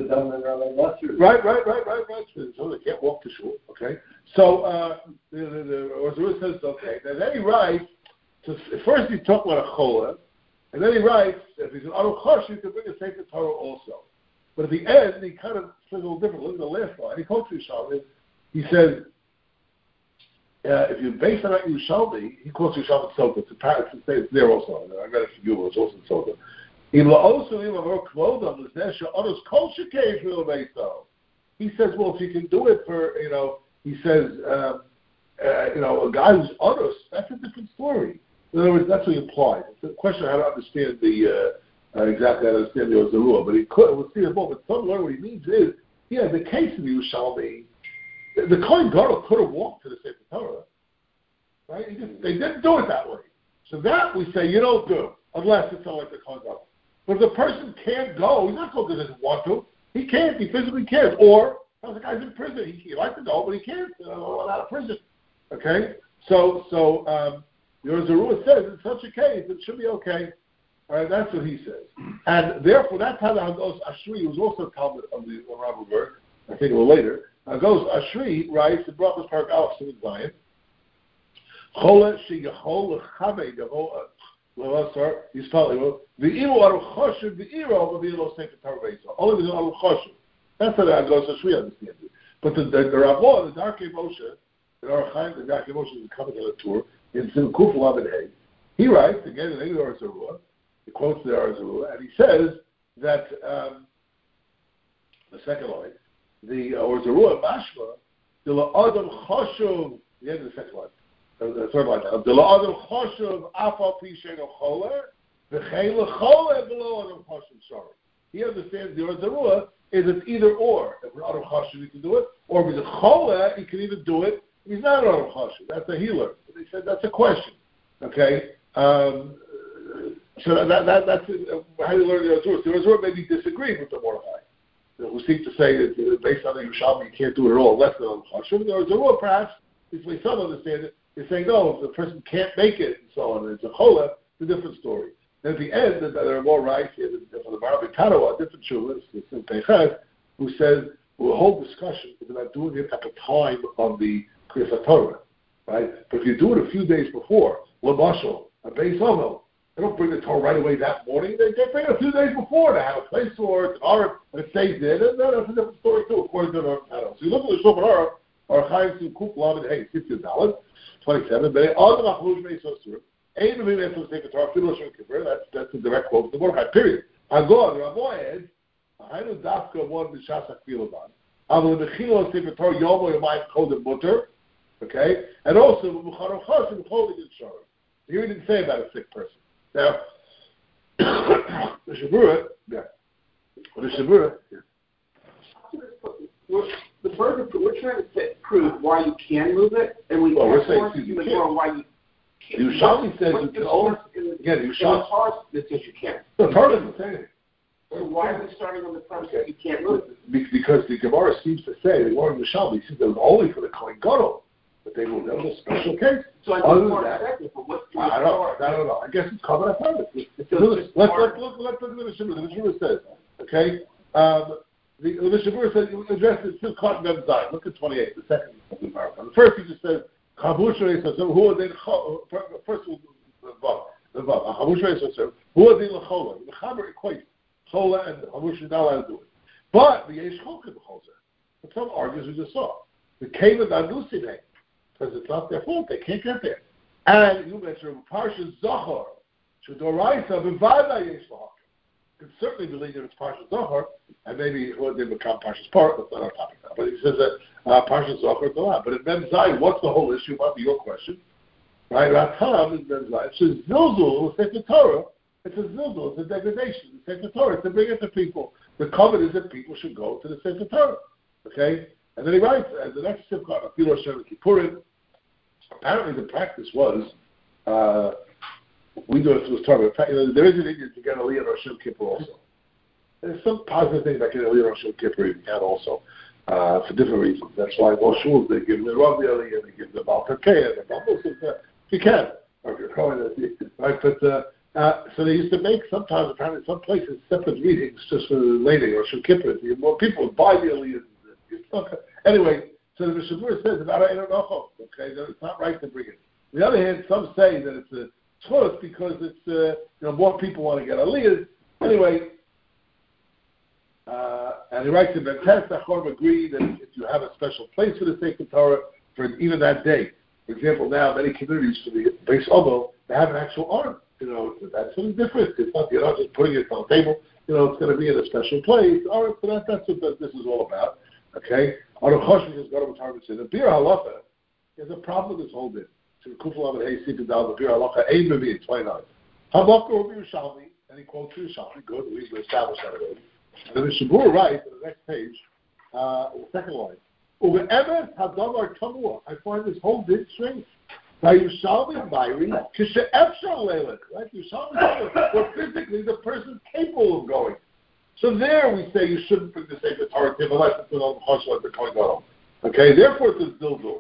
Right, right, right, right, right. So they can't walk to shul. Okay. So uh, the the, the Ozur says okay. And then he writes. So first he's talking about a chola, and then he writes, if he's an Aruch Chosh, you can bring a Sefer Torah also. But at the end, he kind of says a little different. Look at the last line. He quotes Yerushalmi. He says, uh, if you base on that Yerushalmi, he quotes Yerushalmi Sota. It's, it's, it's there also. I read it for you, but it's also in Sota. He says, well, if you can do it for, you know, he says, um, uh, you know, a guy who's honest, that's a different story. In other words, that's what he implies. It's a question of how to understand the, uh, uh, exactly how to understand the Ozerua. But he could, we'll see in a moment, but some learn what he means is, yeah, the case of Yerushalmi, the Kohen Gadol could have walked to the Sefer Torah, right? He just, they didn't do it that way. So that we say you don't do, unless it's not like the Kohen Gadol. But if the person can't go, he's not going because he doesn't want to. He can't, he physically can't. Or, the guy's in prison, he, he'd like to go, but he can't, you know, out of prison. Okay? So, so, um, the Orzarua says in such a case it should be okay. All right, that's what he says. And therefore, that's how the Hagos Ashri, who's also Talmud of the Rambam Berg, I think a little later, Hagos Ashri writes in Brachos Park Aleph Simon Zion, Chola sheyachol lechavei gavo le'asar yispalimu v'ilu aru choshev v'iro v'vilu sefer Torah v'isa. Only with aru choshev. That's how the Hagos Ashri understands it. But the the, the Ravo, the Darkei Moshe, the Archaim, the Darkei Moshe is coming on a tour in Sim Kuf Lamed Hey. He writes again in the Orzarua. He quotes the Orzarua, and he says that um, the second line, the Orzarua Mashma, the La'adam Choshev, the end of the second line, uh, the third line now, the La'adam Choshev Afal Pi Sheino Choler, V'chein L'Choler V'lo Adam Choshev Sorry. He understands the Orzarua is it's either or. If an Adam Choshev, he can do it, or if he's a Choler, he can even do it. He's not an Adam Choshev. That's a healer. And they said that's a question. Okay. Um, So that, that, that's uh, how you learn the Orzarua. The Orzarua maybe disagreed with the Mordechai, who seemed to say that uh, based on the Yerushalmi you can't do it at all, less than on Choshev. The Orzarua perhaps, this way some understand it, is saying no, if the person can't make it and so on, and it's a Chola, it's a different story. Then at the end, there are more rights here for the Marabi Tarawa, different shulas, who says, well, the whole discussion is about doing it at the time of the Kriyas Torah, right? But if you do it a few days before, Lamashal, a Beis Ovel, they don't bring the Torah right away that morning. They, they bring it a few days before to have a place for it, and it stays there. And that's a different story too, according to the Torah. So you look at the Shulchan Aruch, or Chaim Sim Kuf Lamed Hey, Sifyud Daled, twenty-seven. But all the Machlush Meis Osur, Ein Mevim Etzem Sefer Torah Filo Shem Kippur. That's that's a direct quote from the Mordechai. Period. Hagon Ramoed, Hainu Dafka one B'Shas Hakfilovan. Aval Mechilo Sefer Torah Yomo Yomayim Kodem Mutter. Okay, and also Mecharo Chosim Holding in Shara. Here he didn't say about a sick person. Now, the Shabura, yeah, the Shabura, yeah. We're, the burden, we're trying to say, prove why you can move it, and we well, we're saying you you can't. Why you can't. Yerushalmi says you can only, again, Yerushalmi. That says you can't. The Torah doesn't say anything. So why are we starting on the premise that you can't move it? Because the Gemara seems to say, the Gemara Yerushalmi says that it was only for the Kohen Gadol, but they will have a special case. So I Other think that, second, but what's the I don't know. I don't know. I guess it's common authority. Let's let's let's look let's look at the Mishnah. The Mishnah says, okay. Um, the the Mishnah says addresses still caught in Zayin. Look at twenty-eight, the second of the paragraph. The first he just says Chabusha says who are they? First the vav the vav Chabusha says who are they lechola? The Chaber equates chola and Chabusha not allowed to do it. But the Yesh Chokim Chola. But some argues we just saw the cave of Anusine. Because it's not their fault, they can't get there. And you mentioned Parshas Zohar, Shedoraisa B'Vada Yesh Lahak. You can certainly believe that it's Parshas Zohar, and maybe it would become Parshas Park. That's not our topic now. But he says that uh, Parshas Zohar is allowed. But in Mem Zayin, what's the whole issue? Might be your question, right? Ratam in Mem Zayin. It's a zilzul. It's a Torah. It's a zilzul. It's a degradation. It's a Torah. It's to bring it to people. The covenant is that people should go to the Sefer Torah. Okay. And then he writes, and the next Simcha, Afilo Shem Kippurim, apparently the practice was, uh, we do it through the Torah, there is an Indian to get Aliyah Rosh Kippur also. There's some positive things that get Aliyah Rosh Kippur you can also, uh, for different reasons. That's why most shuls, they give the Rav the Aliyah, they give the Baal Perkei, and the Baal Muslim, if you can, or if you're calling it, right, but, uh, uh, so they used to make sometimes, apparently some places, separate readings just for the lady, Rosh Kippur. More people would buy the Aliyah. Okay. Anyway, so the Mishabur says about it, I don't know, okay, that it's not right to bring it. On the other hand, some say that it's a tzvus because it's, uh, you know, more people want to get aliyahs. Anyway, uh, and he writes in Bentes, Achorm agree that if you have a special place for the Sacred Torah, for even that day, for example, now many communities for the Beis Ovel, they have an actual arm. You know, that's something different. It's not, you're not just putting it on the table. You know, it's going to be in a special place. All right, so that, that's what this is all about. Okay? Aruch Choshech has got to return and say the Bir Halacha is a problem with this whole bit. So the Kufal Lamed Hey Sifid Dal the Bir Halacha Ein Mevin twenty-nine. Hamakor Rabbi Yerushalmi, and he quotes Yerushalmi. Good, we established that already. And then the Shabur writes on the next page, uh, the second line. Uve'emes Hadavar Tamua. I find this whole bit strange. By Yerushalmi Mayri Kishe Efshar Leilik. Right? Yerushalmi, where physically the person's capable of going. So there we say you shouldn't bring the Sefer Torah unless it's an Al Chosh like the Kohen Gadol. Okay, therefore it's a Zilzul.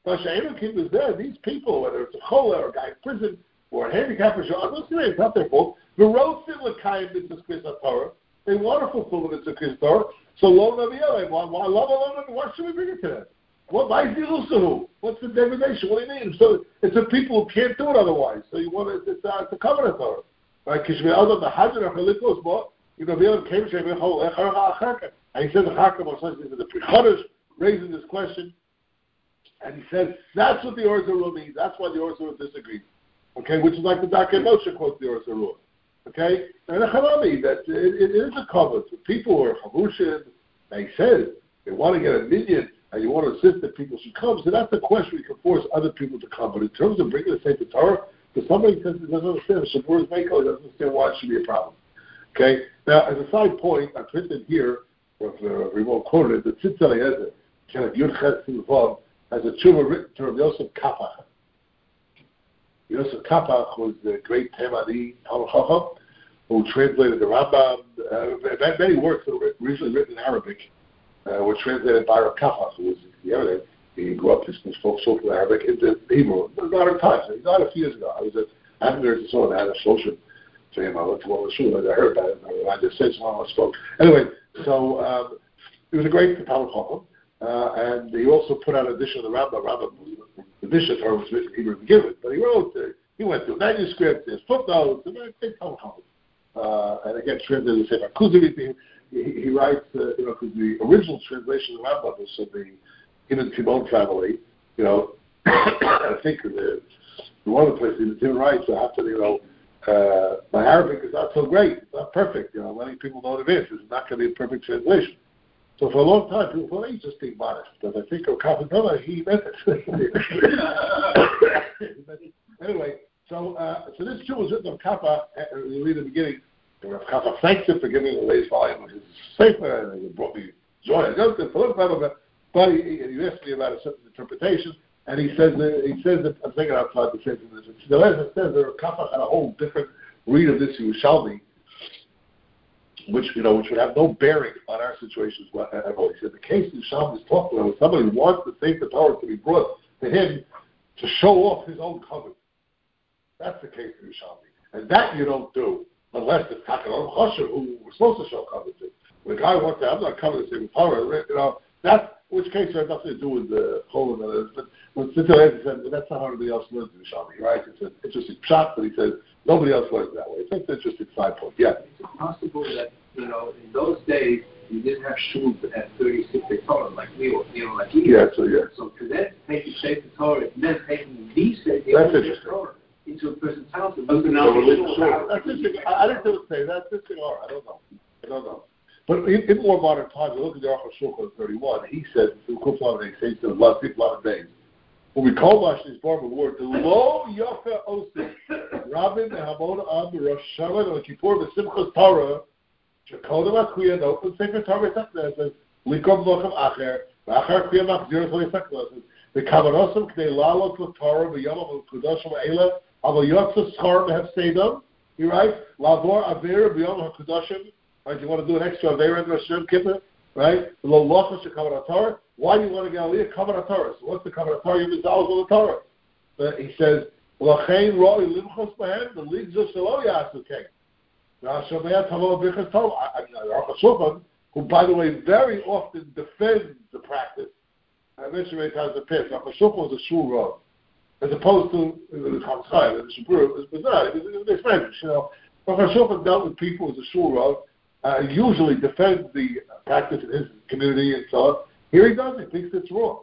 Mashiach is there. These people, whether it's a chola or a guy in prison or a handicapper, it's not their fault. The rosin l'kayim mitzvahs Kriyas Torah. They want to fulfill the mitzvah Kriyas Torah. So lo naviyah. Why? Why? Why should we bring it to them? What? What's the degradation? What do you mean? So it's the people who can't do it otherwise. So you want to? It's a, it's a covenant Torah, right? Because we all know the hadron of halikos more. You know, and he says the Chakam the Prichodesh raising this question, and he says that's what the Orza Rule means. That's why the Orza Rule disagrees. Okay, which is like the Dakar Moshe quotes the Orza Rule. Okay, and the Hanami that it, it is a covenant. The people who are Chavushim, he says they want to get a minion, and you want to insist that people should come. So that's the question. We can force other people to come. But in terms of bringing the Sefer Torah, because somebody says he doesn't understand the Shavuos Meiko, he doesn't understand why it should be a problem. Okay, now as a side point, I printed here, or uh, remote quoted, that Tzitz Eliezer, Yud Ches Silvav, has a tshuva written to Rav Yosef Kapach. Yosef Kapach was the great Temani Talmud Chacham who translated the Rambam. Uh, many works that were originally written in Arabic uh, were translated by Rav Kapach, who was the other. He grew up in spoke social Arabic into Hebrew. It was modern times. He died a few years ago. I was at I haven't heard the song. I had a social. To him, I went to one of the shul, I heard about it, I just said someone I spoke. Anyway, so um, he was a great Talmud Chacham, uh, and he also put out an edition of the Rambam. Rambam, the Mishnah Torah was written in Hebrew to begin with, but he wrote, uh, he went through manuscripts, his footnotes, and a big Talmud Chacham. Uh, and again, translated the Sefer Kuzari, he, he writes, uh, you know, because the original translation of the Rambam was from the Ibn Timon family, you know, I think the, one of the places Ibn Timon writes, so after, you know, Uh, my Arabic is not so great. It's not perfect. You know, letting people know what it is. It's not going to be a perfect translation. So for a long time, people thought, he's just being modest. But I think of Kappa, he meant it. Anyway, so uh, so this too was written of Kappa. Uh, you read in the beginning, Kappa thanks him for giving the latest volume of his sefer, and it brought me joy. But he, he asked me about a certain interpretation. And he says, uh, he says that, I'm thinking outside the same thing. The lesson says that Kappa had a whole different read of this Yerushalmi, which, you know, which would have no bearing on our situations at all. He said the case Yerushalmi is talking about, somebody wants the Sefer Torah to be brought to him to show off his own covenant. That's the case of Yerushalmi. And that you don't do unless it's Takanah Choshev, who we're supposed to show covenant to. When the guy wants to, I'm not covenant to Sefer Torah, you know, that's, which case has nothing to do with the whole of it. But when Sitter said, well, that's not how everybody else learns in the Shami, right? It's an interesting shot, but he says nobody else learns that way. It's an interesting side point. Yeah. Is it possible that, you know, in those days, you didn't have shuls at thirty-six Torah like we were, you know, like you. Yeah, so yeah. So to them, taking Sefer Torah, it meant taking these Sefer Torah into a person's house. It wasn't now That's interesting. I, I didn't say that. That's interesting. I don't know. I don't know. But in, in more modern times, we look at the Aruch HaShulchan thirty-one. He says, through Kuflan, he says to the last people on the days, when we call Mashni's Barber word, the Lo Yocha Osik, Rabin Hamon Am Rosh Hashanah and Kippur V'Simchas Torah, Shekodem HaKriya, the open Sefer Torah Takneses, Likom Lochem Acher, V'Achar Kriya Machzir Tzolei Takneses, the Kavanosim K'nei Lalot L'Torah V'Yomam V'Kudoshim Eila, Avo Yotza Schar V'Hefsedom, you right? Lavor Aver V'Yomam V'Kudoshim. Right, you want to do an extra Avera in Rosh Kippur, right? The low lachos should cover the Torah. Why do you want to get Aliyah? Cover the Torah. So what's the cover the Torah? You resolve the Torah. But he says, "L'chein roi limchos behem the leagues of Shelo yasu kein." Now Shomei Tavo Birchas Torah. I mean, Aruch HaShulchan, who by the way very often defends the practice. I mentioned many times the past. Aruch HaShulchan was a shul rav, as opposed to the Chamsai, the Shabur. It was not. It was a Spanish. You know, Aruch HaShulchan dealt with people as a shul rav. Uh, usually defends the practice in his community and so on. Here he does. He thinks it's wrong.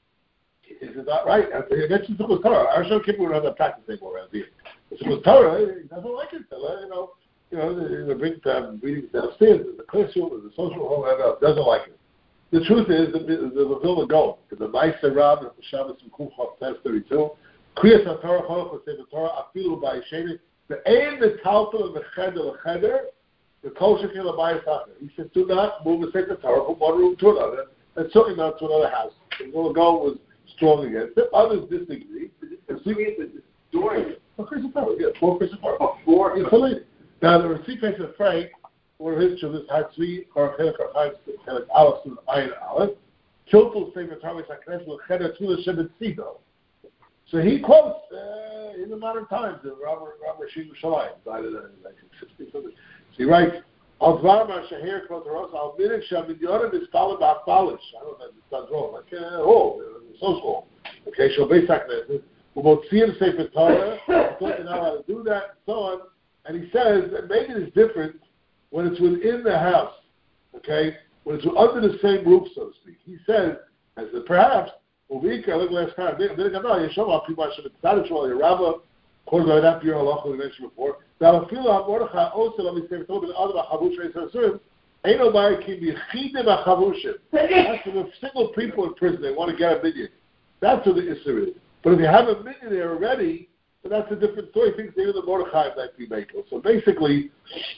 Is it not right? He mentions Simchas Torah. Our Shom Kippur would have that practice anymore around here. Simchas Torah, he doesn't like it. You know, you know, they bring um, meetings downstairs in the classroom, in the social hall, and uh, doesn't like it. The truth is, the the Vilna Gaon, the Ma'aser Rab, the Shabbos and Kufach test thirty-two, Kriyas HaTorah, Cholach Sefer Torah, Afilu Ba'Yisheni, the Ein the Talpul and the Cheder Cheder. The kosher kill a bias after. He said, do not move the Sefer Torah from one room to another, and certainly not to another house. The Vilna Gaon was strong against it. Others disagree. And so we get the door. Four Kriyas Torah, yeah, four Kriyas Torah. Oh, four. Yeah, so now the Receipt Case of Frank, one of his children, had three or Chelik or Chaim Chelik Aleph and Ayin Aleph. Kiltul Sefer Torah HaKnesset L'Cheder Tula Shevet Sido. So he quotes uh, in the modern times the Rabbi Rashid Shalayim died in nineteen sixty something. So he writes, Al Dvar Ma'Shahir Kvot Haros Al Minik Shamid Yorim is Talib Akbalish. I don't know if it sounds wrong, like uh, oh, social. Okay, so basically, we'll see him Sefer Torah, talking now how to do that, and so on. And he says that maybe it's different when it's within the house. Okay, when it's under the same roof, so to speak. He says, as that perhaps. Uvika, look last time. They they no, Yeshua people should have started for your Rabba, according to that pure halacha we mentioned before. Now, if you have Mordechai also let me say told me the other chavush resurrected. Ain't nobody can be chidim a chavushim. That's for the single people in prison. They want to get a million. That's what the issue is. But if you have a million there already, then that's a different story. He thinks even the Mordechai might be makel. So basically,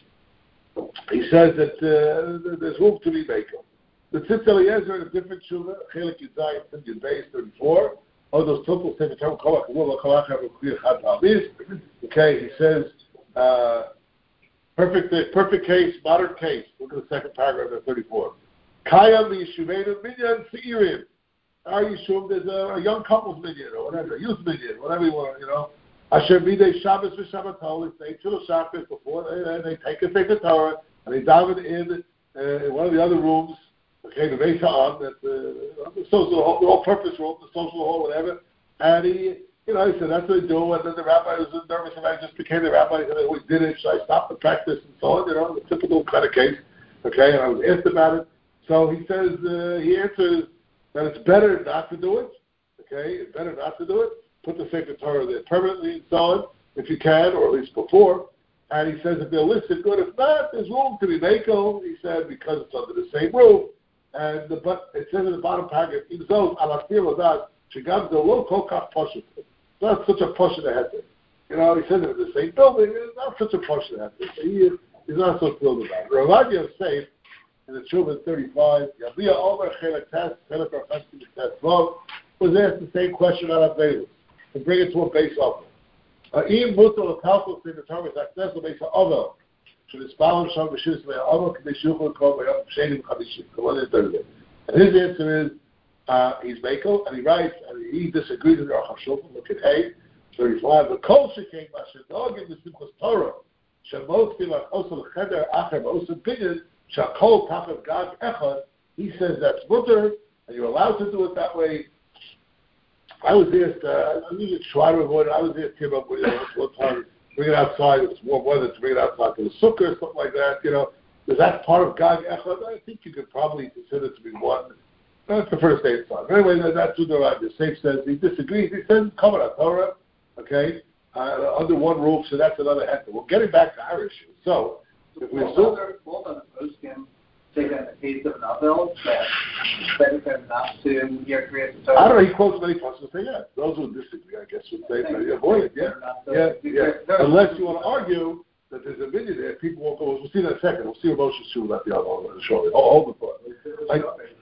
he says that uh, there's room to be makel. The Tzitz Eliezer in a different shuvah, Chelik Yizayim, Yud Beis, thirty-four. Oh, those Tupul Sefer Torah, Kol HaKavul, Kol HaKavul, Chad Ha'amis. Okay, he says, uh, perfect perfect case, modern case. Look at the second paragraph of thirty-four. Kayam Yishuveinu Minyan Seirim. Our Yishuv, there's a, a young couple's minyan, or whatever, a youth minyan, whatever you want, you know. Asher Midei Shabbos v'Shabbatol, they Chilo Shabbos before, they, they take a Sefer Torah, and they daven in, uh, in one of the other rooms. Okay, the Beis Ha'am, that uh, the social hall, the all-purpose room, the social hall, whatever. And he, you know, he said that's what they do. And then the rabbi was nervous about it, just became the rabbi, and they always did it. Should I stop the practice and so on? You know, the typical kind of case. Okay, and I was asked about it. So he says uh, he answers that it's better not to do it. Okay, it's better not to do it. Put the Sefer Torah there permanently and so on, if you can, or at least before. And he says if they'll listen, good. If not, there's room to be makel. He said because it's under the same roof. And the, but it says in the bottom paragraph, in those alafir odas, shegam lo kol kach poshut. Not such a poshut heter. You know, he says it in the same building. It's not such a poshut heter. So he he's not so thrilled about it. Rav Yosef in the Shuvah thirty-five, Yabia Omer Chelek Tes Chelek Rafasti Tes Vav was asked the same question on Avelus to bring it to a base level. Im mutal kalkul in the Torah success of base Ovel. And his answer is, uh, he's makel, and he writes, and he disagrees with Rav Shulchan. Look at A, thirty-five. The kol shekei mashenogim b'simchas Torah, shemot filach osel cheder acher b'osel binyan, shakol tachav gag echad. He says that's mutter, and you're allowed to do it that way. I was asked, uh, I need to try to avoid it. I was asked him about what time. Bring it outside. It's warm weather to bring it outside to the sukkah or something like that. You know, is that part of Gag Echad? I think you could probably consider it to be one. I prefer to stay inside. But anyway, that's what the Rabbi Yosef says. He disagrees. He says cover that Torah, okay, uh, under one roof. So that's another heter. Well, getting back to our issue. So if we assume both on the post can take that in the case of Navel that better for him not to hear create the Torah. I don't know. He quotes many parts and say yeah. Those who disagree, I guess, would say that you avoid it. Yeah, yeah, yeah. Unless you want to argue that there's a million there, people won't go. We'll see that in a second. We'll see what Moshe's true about the other one shortly. Oh, hold the thought. Like,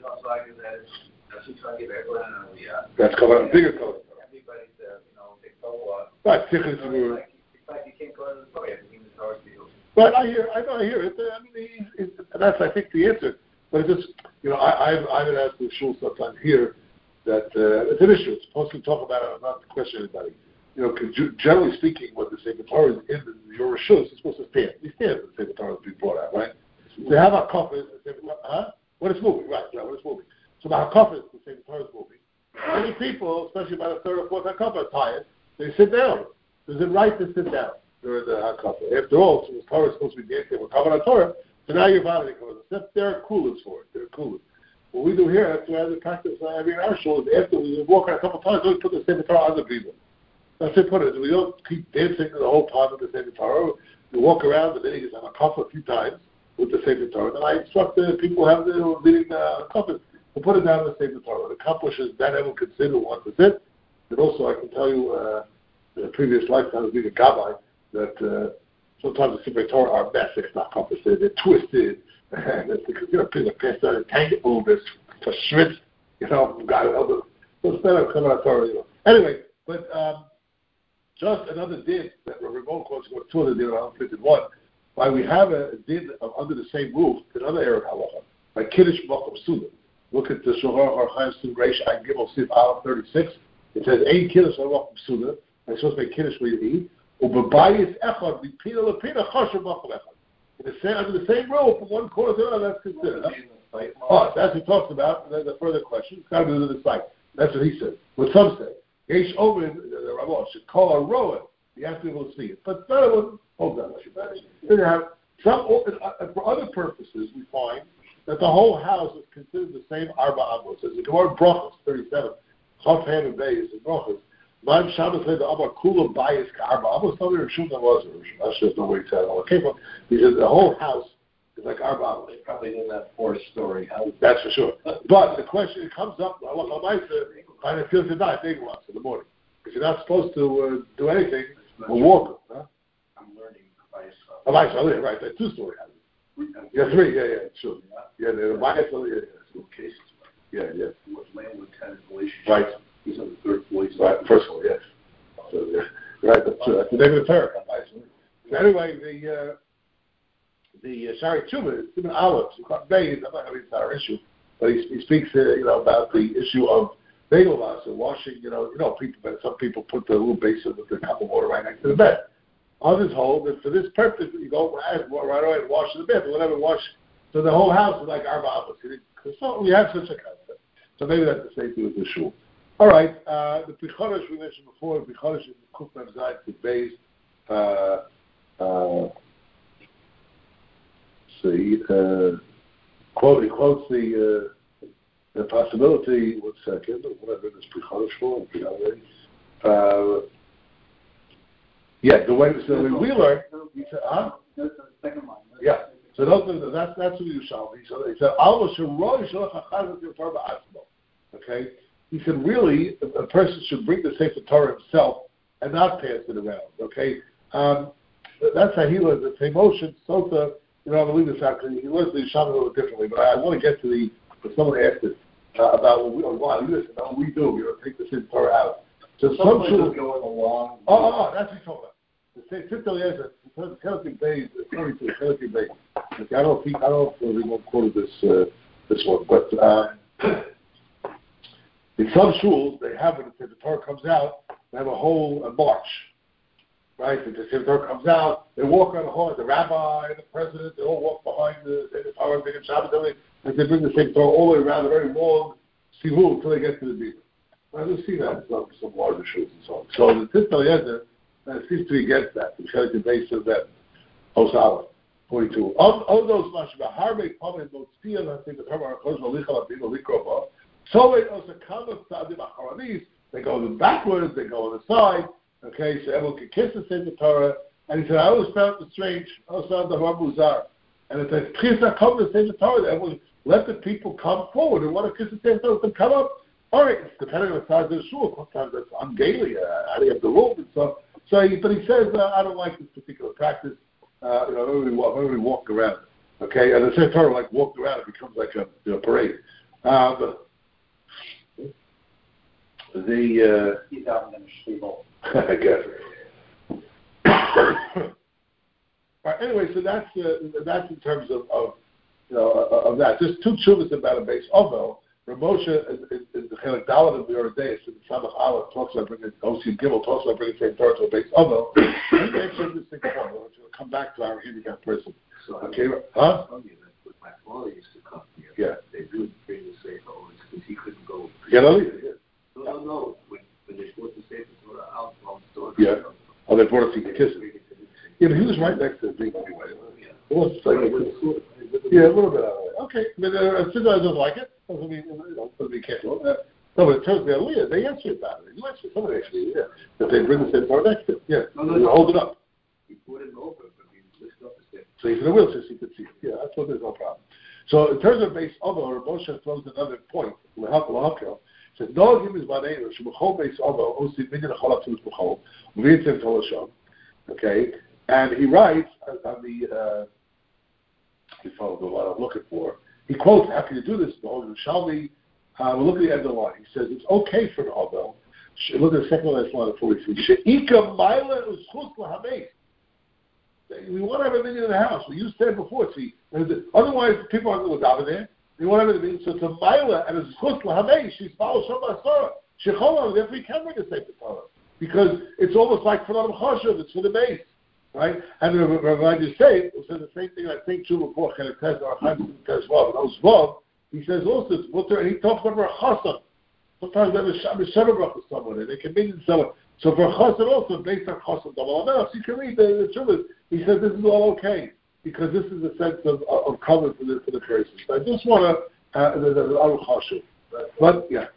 that's coming out bigger color. Everybody's, uh, you know, they go. Right, tickets were. Like you can't go to the Torah. You have to give the Torah to you. But I hear, I know, I hear it. I mean, he, he, that's, I think, the answer. But it's just, you know, I, I've, I've been asked the shul sometimes here that uh, it's an issue. It's supposed to talk about it. I'm not to question anybody. You know, cause generally speaking, when the Sefer Torah is in the, your rishus, it's supposed to stand. You stand when the Sefer Torah is being brought out, right? So they have a coffin, huh? When it's moving, right? Right, when it's moving. So the hakafah, the Sefer Torah is moving. Many people, especially by the third or fourth hakafah, are tired. They sit down. Is it right to sit down during the hakafah? After all, so the Torah is supposed to be dancing with covenant Torah. So now you're violating covenant. Except there are coolers for it. There are coolers. What we do here, that's why we practice uh, every in our shul, is after we walk around a couple of times, we put the Sefer Torah on the people. That's it, put it. We don't keep dancing the whole time with the Sefer Torah. We walk around, the meeting is on a hakafah a few times with the Sefer Torah. And I instruct the people who have the meeting uh, hakafah to put it down in the Sefer Torah. It accomplishes that everyone consider once it's it. And also, I can tell you, uh, the previous lifetime of being a gabbai, that uh, sometimes the Sefer Torah are messy, it's not compensated, they're twisted, and it's because, you know, people are passed out and tangible, there's a shrit, you know, God, so it's better coming out Torah, you know. Anyway, but um, just another din that Ramon quotes, was two other din, I don't think it's one, why we have a din of under the same roof, another area of halacha, like Kiddush Makom Suda. Look at the Shulchan Aruch Chaim Sim Reish Ein Gimel Sif Aleph thirty-six. It says, "Ein kiddush alach b'suda." You're supposed to make kiddush where you eat. U'bebayis echad v'pina lepina chashav b'achol echad. In the same, under the same rule, from one corner to another, that's considered. Huh? Oh, that's what he talks about. And then the further question, it's got to be within the site. That's what he said. What some say, Yesh Omen, the Ramah should call a rowan. You have to be able to see it. But that one, hold on. Then you have some, uh, for other purposes, we find that the whole house is considered the same Arba Amos. As the Gemara Brachos thirty-seven, Chav Ham and Bay is in Brachos. Man Shabbos said the Amar Kula Bayis Arba Amos. Tell me Rishon that was Rishon. That's just no way to tell where it came from. Because the whole house is like Arba Amos. They probably didn't have four-story house. That's for sure. But the question, it comes up, Allah Chamaisa, and it feels to die, big ones in the morning. Because you're not supposed to uh, do anything or walk. Huh? I'm learning Bayis. A Bayis Aliyah, right? That's two-story house. Yeah, three, yeah, yeah, sure. Yeah, the Bayis Aliyah, yeah. Cases. Yeah, yeah. With landlord-tenant relationship. Right. He's on the third floor. Right, first floor, yes. So, yeah. Right, that's true. That's the negative terror. So anyway, the uh, the uh, Shari Tshuva, it's even olives. I'm not going to read our issue, but he, he speaks, uh, you know, about the issue of bagel vasa, washing. You know, you know, people. Some people put the little basin with the cup of water right next to the bed. Others hold that for this purpose, you go right away and wash in the bed, or whatever, wash. So the whole house is like Arba Amos. So we have such a concept. So maybe that's the same thing with the shul. All right, uh, the Pichodesh we mentioned before, the Pichodesh is Kuf Mem Zayin to base. Uh, uh, see, uh, quote, he quotes the uh, the possibility. One second, what I've been this Pichodesh for? Uh, yeah, the way so we, we learned. He said, huh? That's the second line. Yeah. So those are, that's that's what you shall be. So he said, "Alma Shiroi Shalach Hachad Torah Asmo." Okay. He said, really, a person should bring the Sefer Torah himself and not pass it around, okay? Um, that's how he learns it. Emotion, Sota, you know, I believe this out because he learns the Yisham a little differently, but I, I want to get to the, but someone asked it uh, about, well, we, oh, why, listen, no, we do, we don't take the Sefer Torah out. So some shuls going along. Oh, oh, oh, that's what he's talking about. The Sefer Eliezer, the Celtic Bay, forty-two, Celtic Bay. Okay, I don't think, I don't know if we won't quote this, uh, this one, but, uh, in some shuls, they have it, if the Torah comes out, they have a whole a march, right? If the Torah comes out, they walk around the hall, the rabbi, the president, they all walk behind the, the Torah, they get Shabbat, everything, and they bring the same Torah all the way around a very long sivul until they get to the Bima. I just see that in some, some larger shuls and so on. So the Tzitz Eliezer uh, seems to be against that. The Chelik base of that, Osala, forty-two. All those mashba, harbe, pame, motzia, I think the Torah, Lichal, Abino, Likrova, so it also comes they go backwards, they go on the side, okay, so everyone can kiss the Sefer Torah. And he said, I always found it strange, I always found the Muzar. And it says, Chisa come to the Sefer Torah, everyone let the people come forward and want to kiss the Sefer Torah, them come up. All right, it's depending on the size of the shul, sometimes it's ungainly, uh, how do you have the room and stuff. So, he, but he says, uh, I don't like this particular practice, uh, you know, everybody walk, everybody walk around, okay, and the Sefer Torah, like, walked around, it becomes like a, you know, parade. Um, The uh, he's out in the shul. I guess. All right, anyway, so that's uh, that's in terms of, of you know of that. Just two chuvas about a base ovel. Ramosha in the Chelik Dalet of the Yoredeis in Samach Aleph talks about bringing Osi Gimel talks about bringing same Torah to a base ovel. And they actually just think about it. We'll come back to our handicapped person. So okay, huh? My father used to come here. Yeah, they would bring the Sefer always because he couldn't go. Yeah, no, yeah. No, no, no. When, when they brought the Sefer Torah out from the store. Yeah. Oh, they brought it to kiss him. Yeah, but he was right next to the big anyway. Yeah. It was like a, yeah, a little bit out of the way. Okay. I mean, uh, since I don't like it, doesn't mean, you know, doesn't mean can't do it. Uh, no, but in terms of the Aliyah, they answered about it. You answered somebody actually, yeah. That they bring the Sefer Torah next to him. Yeah. No, no, no. Hold it up. He put it over, but he lifted up the Sefer. So he's in a wheelchair, so he could see it. Yeah, that's what there's no problem. So in terms of base Ovo, Moshe throws another point. Says no him is banenu shebachol beis Ovo osi minyan achol atzilus b'chol v'yitzem tolashon. Okay, and he writes on the uh, he followed the line I'm looking for. He quotes, "How can you do this?" The whole Yerushalmi. Uh, we'll look at the end of the line. He says it's okay for an Ovo. Look at the second last line of forty-three. She'ika ma'ila u'schus lahameis. We want to have a minyan in the house. We used to say before. See, otherwise people aren't going to daven there. You want everything. So it's a Maila and it's Chus Lahamei. She's Baal Shabbat Sarah. Shecholam, therefore you can bring a Sefer Torah. Because it's almost like for the Chashav, it's for the base. Right? And the Rabbi just said, it says the same thing I think Shuvah Porch and it says, or Chaim says, Vav, those Vav, he says also it's Mutter, and he talks about Chasam. Sometimes they have a Shabbos Shemabach with someone, and they can meet in someone. So for Chasam also, based on Chasam Double Amelach, you can read the, the Shuvah. He says this is all okay. Because this is a sense of, of cover for the for the person. So I just want to uh, the Aruch Hashem, but yeah.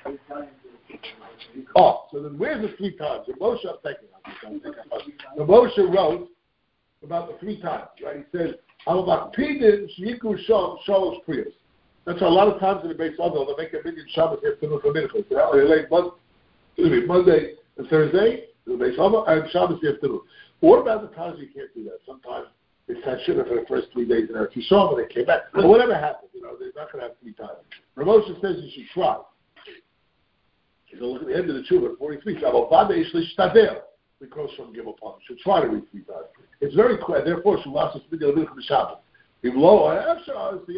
Oh, so then where's the three times? The Moshe, I'm thinking, the Moshe wrote about the three times, right? He says, "Almakpidin shyiku shom shalosh priyos." That's why a lot of times in the base of they'll make a million Shabbos afternoon for minchas. They lay Monday, Monday and Thursday, the base of and Shabbos afternoon. What about the times you can't do that? Sometimes it's had shiva for the first three days in Eretz Yisrael, and they came back. But whatever happens, you know, they're not going to have three times. Rav Moshe says you should try. He's going to look at the end of the tshuva, forty-three. We cross from Gimel Palm. You should try to read three times. It's very clear. Therefore, Shulas is speaking a little bit of Shabbat. If low, maybe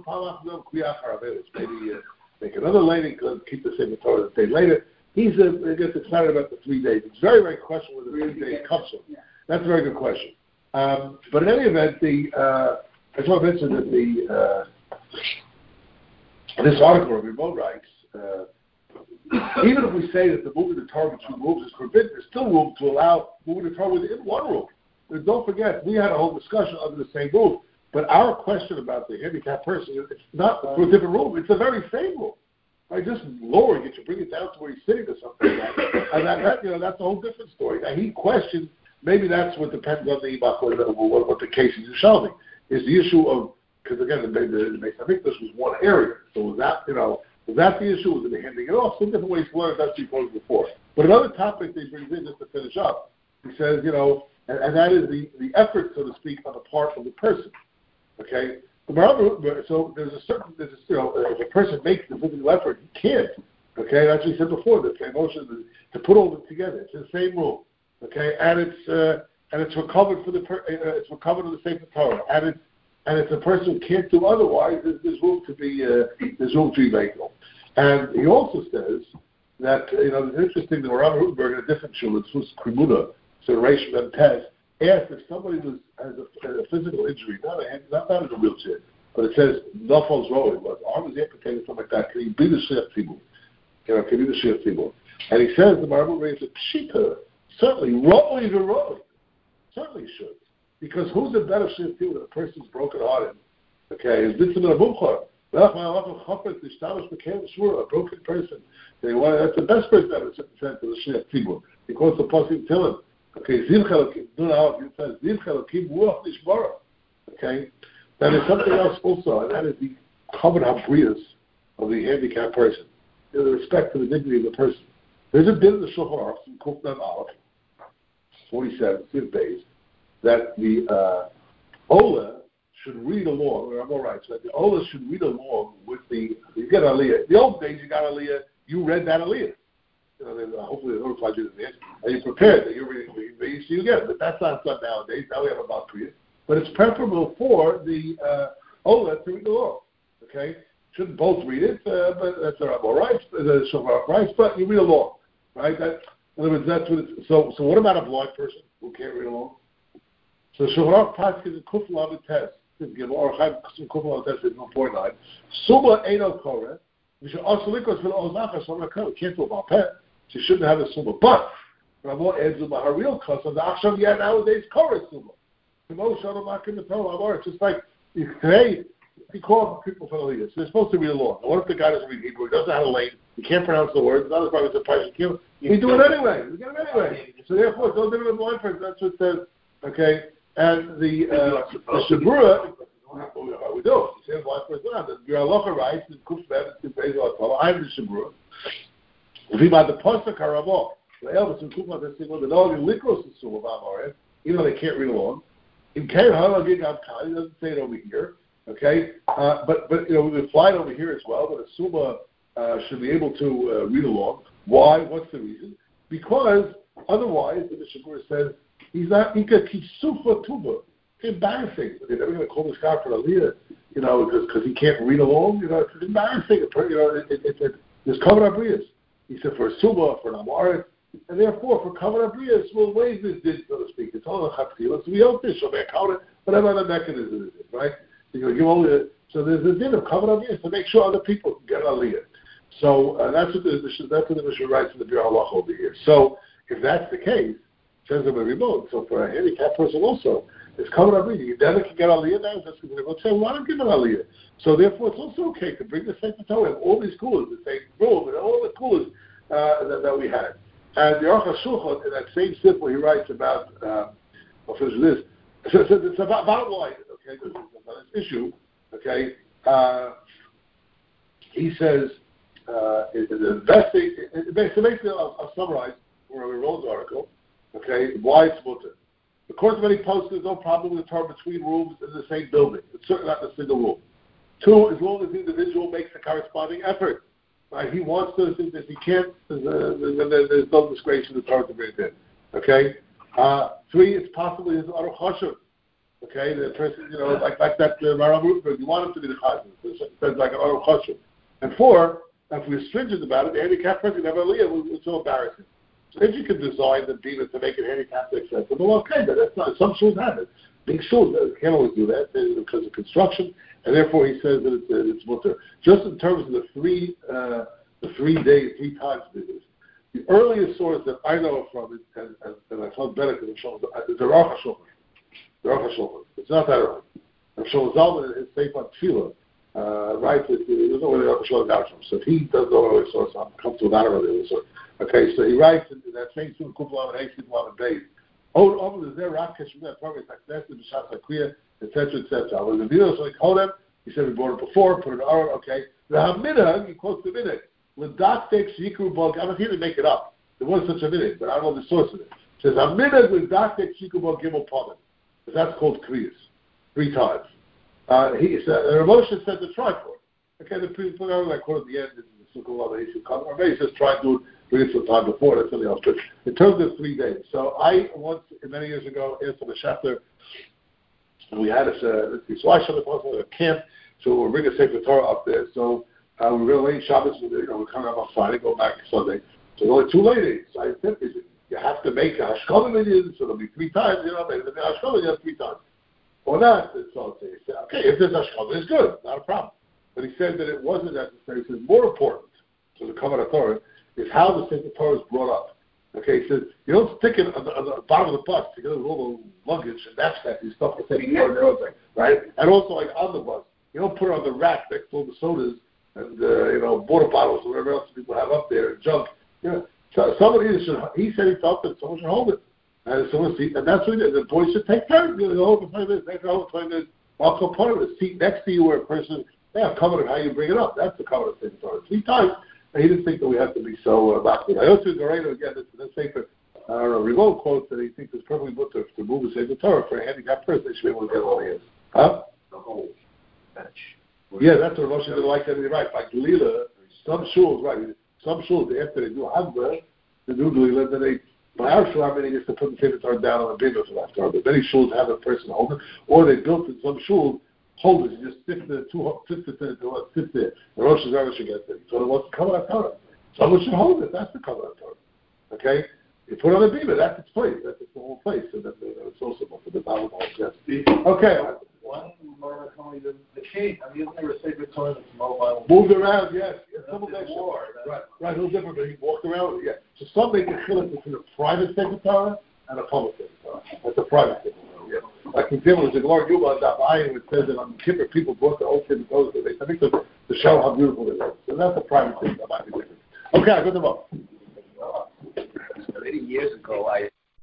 uh, make another lady, keep the same Torah the day later. He's uh, gets excited about the three days. It's very, very questionable where the three days comes from. That's a very good question. Um, but in any event, the uh, I just want to mention that the uh, this article Rabbi writes, uh, even if we say that the moving the Torah between rooms is forbidden, there's still room to allow moving the Torah within one room. But don't forget, we had a whole discussion under the same roof. But our question about the handicapped person, it's not for a different room. It's the very same room. By just lowering it, you bring it down to where he's sitting or something like that. And that, that, you know, that's a whole different story. Now, he questioned. Maybe that's what depends on the what, what the case is solving. Is the issue of, because again, the, the, the, I think this was one area. So was that, you know, was that the issue? Was it handing it off? Some different ways to learn. That's before before. But another topic that he brings in just to finish up, he says, you know, and, and that is the, the effort, so to speak, on the part of the person. Okay? So there's a certain, there's a, you know, if a person makes the physical effort, he can't. Okay? That's what he said before, the emotion to put all of it together. It's in the same room. Okay, and it's uh, and it's recovered for the per- uh, it's recovered in the Sefer Torah, and it's and it's a person who can't do otherwise. There's, there's room to be uh, there's room to be vagal. And he also says that you know it's interesting that Rabbi Rutenberg in a different shul, it's was Krimuda, so Reish Ben Tez asked if somebody was has a, a physical injury, not a not not in a wheelchair, but it says Nafal's rowing, was arm is amputated, something like that. Can he be the Shliach Tzibur? You know, can he be the Shliach Tzibur? And he says the Rabbi raised a pshita. Certainly, rolling to rolling. Certainly should. Because who's a better shliach tzibur than a person's broken hearted? Okay, is this a bumchar? A broken person. They want, that's the best person to have a certain sense of the shliach tzibur. Because the pasuk tell him, okay, Ziv Chelakim, do now, it says, Ziv Chelakim, Ruach Nishbara. Okay? Then there's something else also, and that is the common habrias of the handicapped person. In respect to the dignity of the person. There's a bit of the Shulchan Aruch from Kufnan Aleph, forty-seven, Siv Beis, that the uh, Ola should read along, or I'm all right, so that the Ola should read along with the, you get Aliyah. The old days you got Aliyah, you read that Aliyah. You know, they, uh, hopefully they notified you in the end, and you're prepared that you're reading the so you get it. But that's not done nowadays. Now we have about Kriya. But it's preferable for the uh, Ola to read along. Okay? Shouldn't both read it, uh, but that's all right. The Shulchan Aruch, but you read along. Right? That, in other words, that's what it's, so, so what about a blind person who can't read along? So Shulchan Aruch passes a kuf lamed test. Or Chaim kuf lamed test is no point nine. Suma eino koreh. We should also likos for the oznachas on the code. Can't do a balpeh. She shouldn't have a suma. But Ramo adds a real cause of the achshav yet nowadays koreh suma. Kamo shadam makim the Torah. It's just like today. He called people for the leaders. They're supposed to read along. What if the guy doesn't read Hebrew? He doesn't know how to lane. He can't pronounce the words. Not as probably a price of kill. We do it anyway. We get it anyway. So therefore, it's no different than blind person. That's what it says. Okay, and the uh, the Shabura, we do. He says blind person. Your halacha writes in Kuf Ben in Beis Torah. I'm the Shabura. If he by the pasuk Haravo, the Elvis in Kuf Ben saying, "Well, the dog in Likros is Suma Ba'Maret," even though they can't read along. In Kain Halagig Avkali, he doesn't say it over here. Okay, uh, but but you know we would fly it over here as well. But a Suma uh, should be able to uh, read along. Why? What's the reason? Because otherwise, the Mishabura says he's not Ika Kisufa Tuba. It's embarrassing. They're never going to call this guy for a leader. you know, because he can't read along. You know, it's embarrassing. You know, it, it, it, it, there's covered abrias. He said for a suba, for an amaret, and therefore for covered abrias, we'll waive this din, so to speak. It's all a chatzilas. We don't dish or account whatever the mechanism is, right? You know, you only, so there's a din of covered abrias to make sure other people can get aliyah. So uh, that's what the that's what the Mishnah writes in the Bir Halach over here. So if that's the case, says the remote. So for a handicapped person also, it's covered aliyah. You never can get aliyah now. That's what they're say. Why don't give an aliyah? So therefore, it's also okay to bring the Sefer Torah and all these schools, the same room and all the schools uh, that, that we had. And the Aruch HaShulchan in that same simple he writes about. Uh, I'll finish this. So, so it's about bottom line. Okay, this is this issue. Okay, uh, he says uh, in, in investing. So basically, I'll, I'll summarize where we wrote the article. Okay, why it's mutter. According to many posts, there's no problem with the term between rooms in the same building. It's certainly not in a single room. Two, as long as the individual makes the corresponding effort. Right? He wants to, if he can't, there's, uh, there's, there's no disgrace in the Torah to bring it in. Okay? Uh, three, it's possibly his Aruch Hashem. Okay? The person, you know, like like that uh, Maram Rutenberg, you want him to be the Chazan. It's like an Aruch Hashem. And four, if we're stringent about it, the handicapped person can have a liyah, it's so embarrassing. So if you can design the beamer to make it handicapped accessible, okay, but that's not, some schools have it. Big schools uh, can't always do that because of construction, and therefore he says that it's, uh, it's mutter. Just in terms of the three, uh, the three days, three times business, the earliest source that I know from is, and, and, and I found better because it's the Aruch HaShulchan. The Aruch HaShulchan. It's not that early. And Shlomo Zalman in his Sefer Tefillah uh, writes that he doesn't know where the Aruch HaShulchan got from. So if he doesn't know where the source, I'm comfortable with that early source. Okay, so he writes in, in that same Sukkot Kufalam and Eitzim Lam and Beis. Oh, over there, Rakesh from that program, Success, B'Shas HaKriya, et cetera, et cetera. When the video so he called him, he said we bought it before, put it on, okay. The Haminah, he quotes the minute. L'daktek shikru bog. I'm not here to make it up. There was such a minute, but I don't know the source of it. It says Haminah l'daktek shikru bog gimel ponim. That's called kriyas, three times. Uh, he said, Rav Moshe said to try for it. Okay, the people I quote at the end. Or maybe just try and do it, bring it some time before, that's something else. But in terms of three days, so I once, many years ago, asked on the Shafter, and we had this, uh, let's see, so I showed up at a camp, so we'll bring a Sefer Torah up there, so uh, we're going to late Shabbos, you know, we're coming up on Friday, go back Sunday, so there were two ladies. So I said, you have to make a Hashkala minyan, so there'll be three times, you know, maybe the Hashkala minyan three times. Or not, so he said, okay, if there's Hashkala, it's good, not a problem. But he said that it wasn't necessary. He says more important to the Kavanah Torah is how the Sefer Torah is brought up. Okay, he says you don't stick it on the, on the bottom of the bus together with all the luggage and knapsacks and stuff the Sefer Torah, right? And also like on the bus, you don't put it on the rack next to all the sodas and uh, you know water bottles or whatever else people have up there and junk. You know, so somebody should. He said he felt that someone should hold it, and someone seat, and that's what he did. The boys should take turns. You know, hold it for twenty minutes. They can hold it twenty minutes. I'll come part of the seat next to you where a person. Yeah, covenant, how you bring it up. That's the covenant thing. Three times, and he didn't think that we have to be so uh, backward. I also Gareno again, this, this Sefer, I don't know, Revolt quotes that he thinks it's perfectly good to, to move the Sefer Torah for a handicapped person. They should be able to get all he is. Huh? The whole bench. Yeah, that's what Moshe didn't like that. Right. Like Galila, some shuls, right, some shuls, after they do Hagba, they do Galila, then they, by our shul, I mean, they used to put the Sefer Torah down on a bimah for that Torah. But many shuls have a person hold it, or they built in some shuls, hold it, you just stick the two, stick the thing, sit there. The Rosh Hashanah should get there. So it wants to cover that Torah. Someone should hold it. That's the cover that Torah. Okay? You put it on a beamer, that's its place. That's its whole place. So that, uh, it's also for the Bible. Yes. Okay. One more calling the the key. I'm using a Sefer Torah that's mobile. Moved around, yes. yes. Some of that war. Right, right, a little different, but he walked around with it, yeah. So some make a chiluk between a private Sefer Torah and a public Sefer Torah. That's a private Sefer Torah. Yeah. Like in Gimel, the Gemara Yuba Daf Ayin, it says that on Kippur people brought the old Sefer Torah to the base. To show how beautiful it is. So that's a private thing that might be different. Okay, I got them up. Many years ago, I